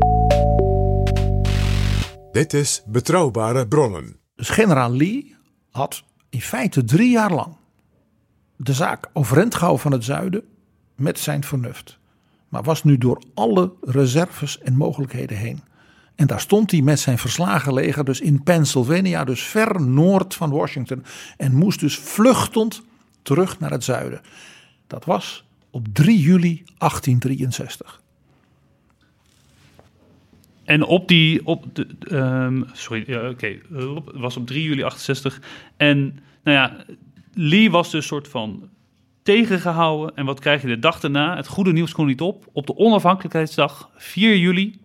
Dit is Betrouwbare Bronnen. Dus generaal Lee had in feite drie jaar lang de zaak overeind gehouden van het zuiden met zijn vernuft. Maar was nu door alle reserves en mogelijkheden heen. En daar stond hij met zijn verslagen leger dus in Pennsylvania, dus ver noord van Washington. En moest dus vluchtend terug naar het zuiden. Dat was op drie juli achttien drieënzestig. En op die, op de, um, sorry, ja, oké, okay, het was op drie juli achtenzestig. En nou ja, Lee was dus soort van tegengehouden. En wat krijg je de dag daarna? Het goede nieuws kon niet op. Op de onafhankelijkheidsdag, vier juli,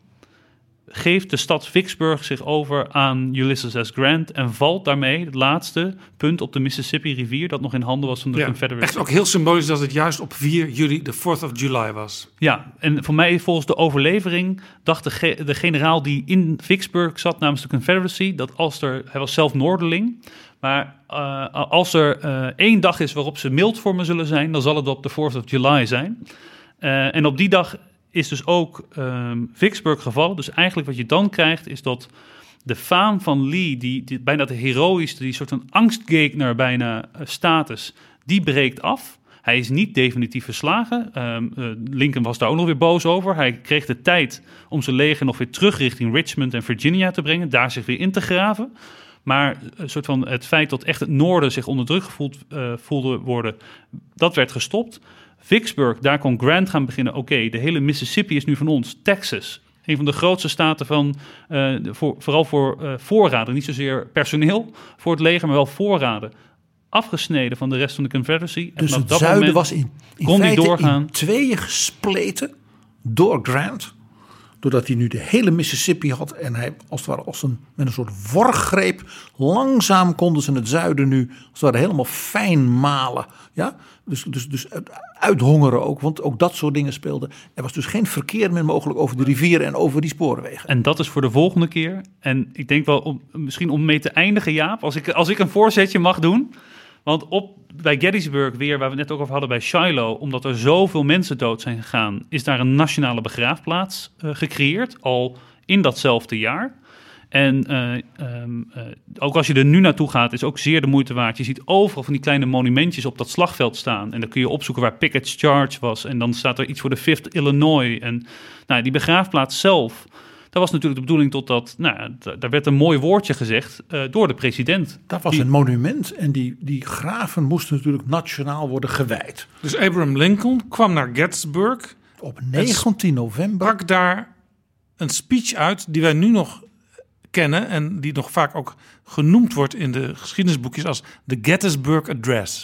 geeft de stad Vicksburg zich over aan Ulysses S. Grant en valt daarmee het laatste punt op de Mississippi rivier dat nog in handen was van de ja, Confederacy. Echt ook heel symbolisch dat het juist op vier juli de fourth of July was. Ja, en voor mij volgens de overlevering dacht de, ge- de generaal die in Vicksburg zat namens de Confederacy dat als er, hij was zelf Noorderling, maar uh, als er uh, één dag is waarop ze mild voor me zullen zijn, dan zal het op de fourth of July zijn. Uh, en op die dag is dus ook um, Vicksburg gevallen. Dus eigenlijk wat je dan krijgt is dat de faam van Lee, die, die bijna de heroïste, die soort van angstgegner bijna uh, status, die breekt af. Hij is niet definitief verslagen. Um, uh, Lincoln was daar ook nog weer boos over. Hij kreeg de tijd om zijn leger nog weer terug richting Richmond en Virginia te brengen, daar zich weer in te graven. Maar een soort van het feit dat echt het noorden zich onder druk gevoeld uh, voelde worden, dat werd gestopt. Vicksburg, daar kon Grant gaan beginnen. Oké, okay, de hele Mississippi is nu van ons. Texas, een van de grootste staten van, uh, voor, vooral voor uh, voorraden. Niet zozeer personeel voor het leger, maar wel voorraden. Afgesneden van de rest van de Confederacy. Dus en het dat zuiden was in, in kon feite doorgaan. in tweeën gespleten door Grant. Doordat hij nu de hele Mississippi had. En hij als het ware als een, met een soort worggreep. Langzaam konden ze het zuiden nu als het ware helemaal fijn malen. Ja? Dus, dus, dus uithongeren ook. Want ook dat soort dingen speelden. Er was dus geen verkeer meer mogelijk over de rivieren en over die spoorwegen. En dat is voor de volgende keer. En ik denk wel om, misschien om mee te eindigen, Jaap. Als ik, als ik een voorzetje mag doen. Want op, bij Gettysburg weer, waar we het net ook over hadden bij Shiloh, omdat er zoveel mensen dood zijn gegaan, is daar een nationale begraafplaats uh, gecreëerd, al in datzelfde jaar. En uh, um, uh, ook als je er nu naartoe gaat, is ook zeer de moeite waard. Je ziet overal van die kleine monumentjes op dat slagveld staan. En dan kun je opzoeken waar Pickett's Charge was. En dan staat er iets voor de Fifth Illinois. En nou, die begraafplaats zelf, dat was natuurlijk de bedoeling totdat, nou, daar werd een mooi woordje gezegd uh, door de president. Dat was die, een monument en die, die graven moesten natuurlijk nationaal worden gewijd. Dus Abraham Lincoln kwam naar Gettysburg. Op negentien november. Sprak daar een speech uit die wij nu nog kennen en die nog vaak ook genoemd wordt in de geschiedenisboekjes als de Gettysburg Address.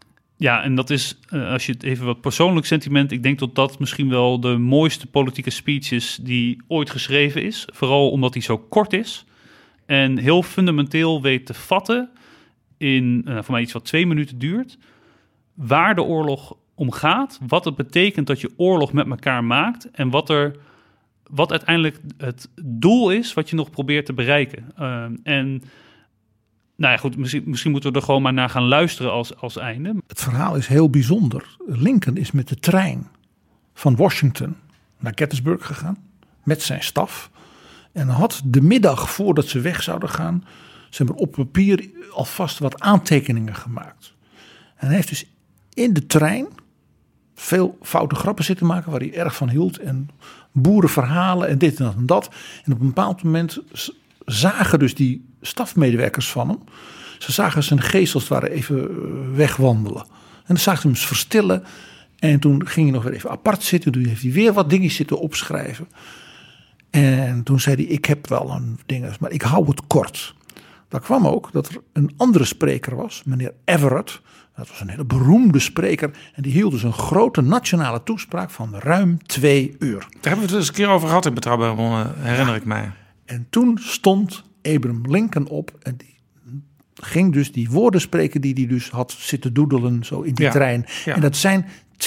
Ja, en dat is, uh, als je het even wat persoonlijk sentiment, ik denk dat dat misschien wel de mooiste politieke speech is die ooit geschreven is. Vooral omdat hij zo kort is en heel fundamenteel weet te vatten in, uh, voor mij iets wat twee minuten duurt, waar de oorlog om gaat, wat het betekent dat je oorlog met elkaar maakt en wat er, wat uiteindelijk het doel is wat je nog probeert te bereiken. Uh, en Nou ja, goed, misschien, misschien moeten we er gewoon maar naar gaan luisteren als, als einde. Het verhaal is heel bijzonder. Lincoln is met de trein van Washington naar Gettysburg gegaan met zijn staf. En had de middag voordat ze weg zouden gaan, ze hebben op papier alvast wat aantekeningen gemaakt. En hij heeft dus in de trein veel foute grappen zitten maken waar hij erg van hield. En boerenverhalen en dit en dat en dat. En op een bepaald moment zagen dus die stafmedewerkers van hem. Ze zagen zijn geestels waren even wegwandelen. En dan zagen ze hem verstillen. En toen ging hij nog weer even apart zitten. Toen heeft hij weer wat dingen zitten opschrijven. En toen zei hij, ik heb wel een ding, maar ik hou het kort. Daar kwam ook dat er een andere spreker was, meneer Everett. Dat was een hele beroemde spreker. En die hield dus een grote nationale toespraak van ruim twee uur. Daar hebben we het eens een keer over gehad in Betrouwbare Bronnen, herinner ja. ik mij. En toen stond Abraham Lincoln op en die ging dus die woorden spreken die hij dus had zitten doedelen zo in die Ja, trein. ja. En dat zijn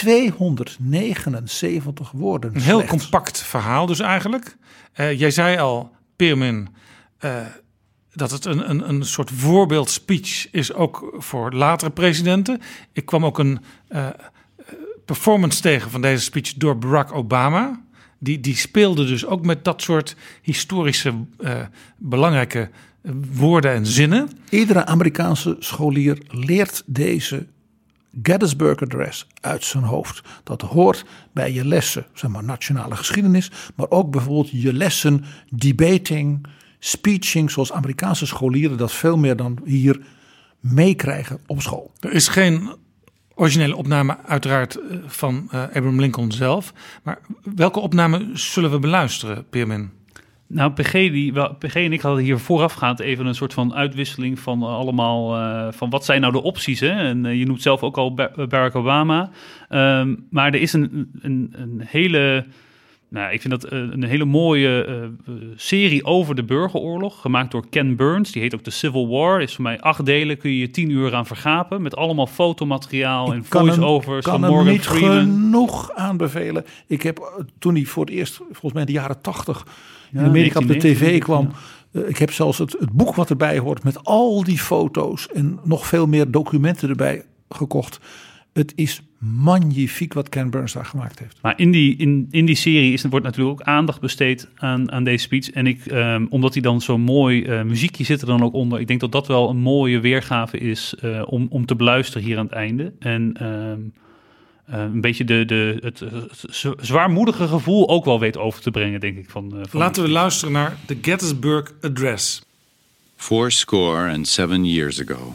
tweehonderdnegenenzeventig woorden. Een heel slechts. compact verhaal dus eigenlijk. Uh, jij zei al, Peermin, uh, dat het een, een, een soort voorbeeldspeech is ook voor latere presidenten. Ik kwam ook een uh, performance tegen van deze speech door Barack Obama. Die, die speelde dus ook met dat soort historische uh, belangrijke woorden en zinnen. Iedere Amerikaanse scholier leert deze Gettysburg Address uit zijn hoofd. Dat hoort bij je lessen, zeg maar nationale geschiedenis, maar ook bijvoorbeeld je lessen debating, speeching, zoals Amerikaanse scholieren dat veel meer dan hier meekrijgen op school. Er is geen originele opname uiteraard van uh, Abraham Lincoln zelf, maar welke opname zullen we beluisteren, Peermin? Nou, P G, die, wel, P G en ik hadden hier voorafgaand even een soort van uitwisseling van uh, allemaal, uh, van wat zijn nou de opties, hè? En uh, je noemt zelf ook al Barack Obama. Um, maar er is een, een, een hele, nou, ik vind dat uh, een hele mooie uh, serie over de burgeroorlog, gemaakt door Ken Burns. Die heet ook The Civil War. Is voor mij acht delen, kun je je tien uur aan vergapen, met allemaal fotomateriaal en voice-overs van Morgan Freeman. Ik kan hem niet genoeg aanbevelen. Ik heb toen hij voor het eerst, volgens mij in de jaren tachtig... in Ja, Amerika op de tv negentien kwam. Uh, ik heb zelfs het, het boek wat erbij hoort met al die foto's en nog veel meer documenten erbij gekocht. Het is magnifiek wat Ken Burns daar gemaakt heeft. Maar in die, in, in die serie is, wordt natuurlijk ook aandacht besteed aan, aan deze speech. En ik, um, omdat hij dan zo'n mooi uh, muziekje zit er dan ook onder. Ik denk dat dat wel een mooie weergave is uh, om, om te beluisteren hier aan het einde. En um, Uh, een beetje de, de, het, het zwaarmoedige gevoel ook wel weet over te brengen, denk ik. Van, uh, van Laten we luisteren naar de Gettysburg Address. Fourscore and seven years ago,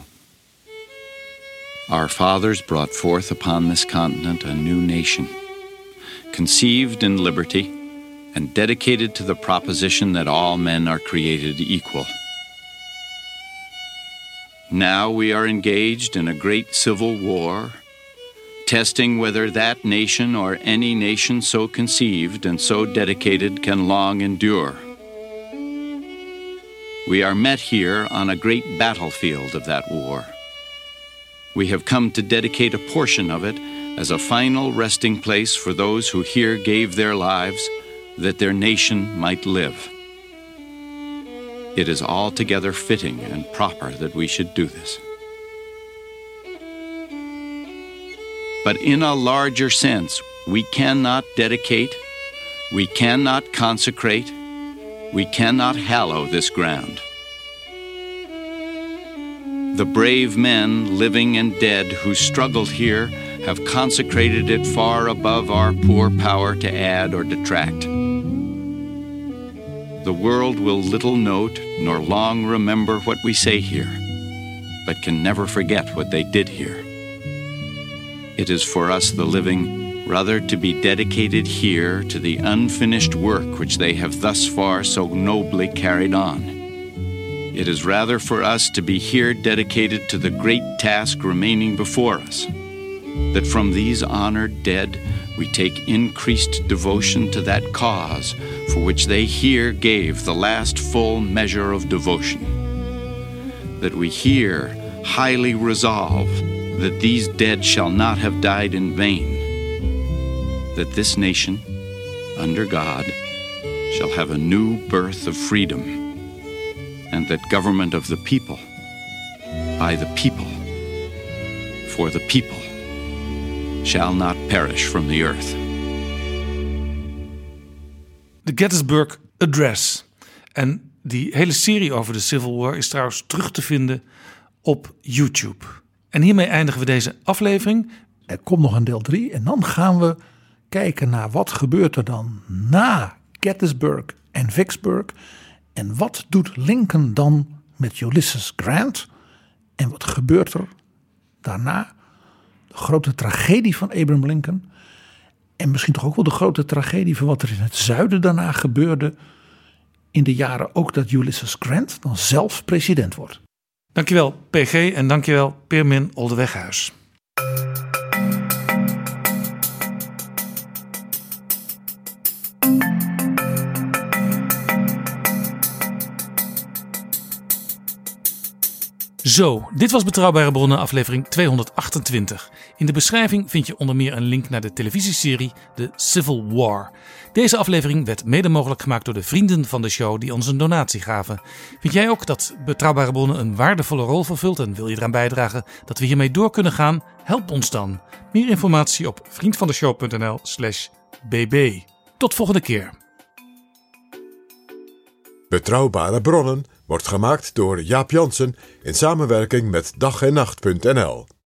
our fathers brought forth upon this continent a new nation, conceived in liberty and dedicated to the proposition that all men are created equal. Now we are engaged in a great civil war, testing whether that nation or any nation so conceived and so dedicated can long endure. We are met here on a great battlefield of that war. We have come to dedicate a portion of it as a final resting place for those who here gave their lives that their nation might live. It is altogether fitting and proper that we should do this. But in a larger sense, we cannot dedicate, we cannot consecrate, we cannot hallow this ground. The brave men, living and dead, who struggled here have consecrated it far above our poor power to add or detract. The world will little note nor long remember what we say here, but can never forget what they did here. It is for us, the living, rather to be dedicated here to the unfinished work which they have thus far so nobly carried on. It is rather for us to be here dedicated to the great task remaining before us, that from these honored dead we take increased devotion to that cause for which they here gave the last full measure of devotion, that we here highly resolve that these dead shall not have died in vain, that this nation, under God, shall have a new birth of freedom, and that government of the people, by the people, for the people, shall not perish from the earth. De Gettysburg Address. En die hele serie over de Civil War is trouwens terug te vinden op YouTube. En hiermee eindigen we deze aflevering. Er komt nog een deel drie en dan gaan we kijken naar wat gebeurt er dan na Gettysburg en Vicksburg. En wat doet Lincoln dan met Ulysses Grant? En wat gebeurt er daarna? De grote tragedie van Abraham Lincoln. En misschien toch ook wel de grote tragedie van wat er in het zuiden daarna gebeurde. In de jaren ook dat Ulysses Grant dan zelf president wordt. Dankjewel P G en dankjewel Peermin Oldeweghuis. Zo, dit was Betrouwbare Bronnen aflevering tweehonderdachtentwintig. In de beschrijving vind je onder meer een link naar de televisieserie The Civil War. Deze aflevering werd mede mogelijk gemaakt door de vrienden van de show die ons een donatie gaven. Vind jij ook dat Betrouwbare Bronnen een waardevolle rol vervult en wil je eraan bijdragen dat we hiermee door kunnen gaan? Help ons dan. Meer informatie op vriendvandeshow.nl slash bb. Tot volgende keer. Betrouwbare Bronnen wordt gemaakt door Jaap Jansen in samenwerking met dag en nacht punt n l.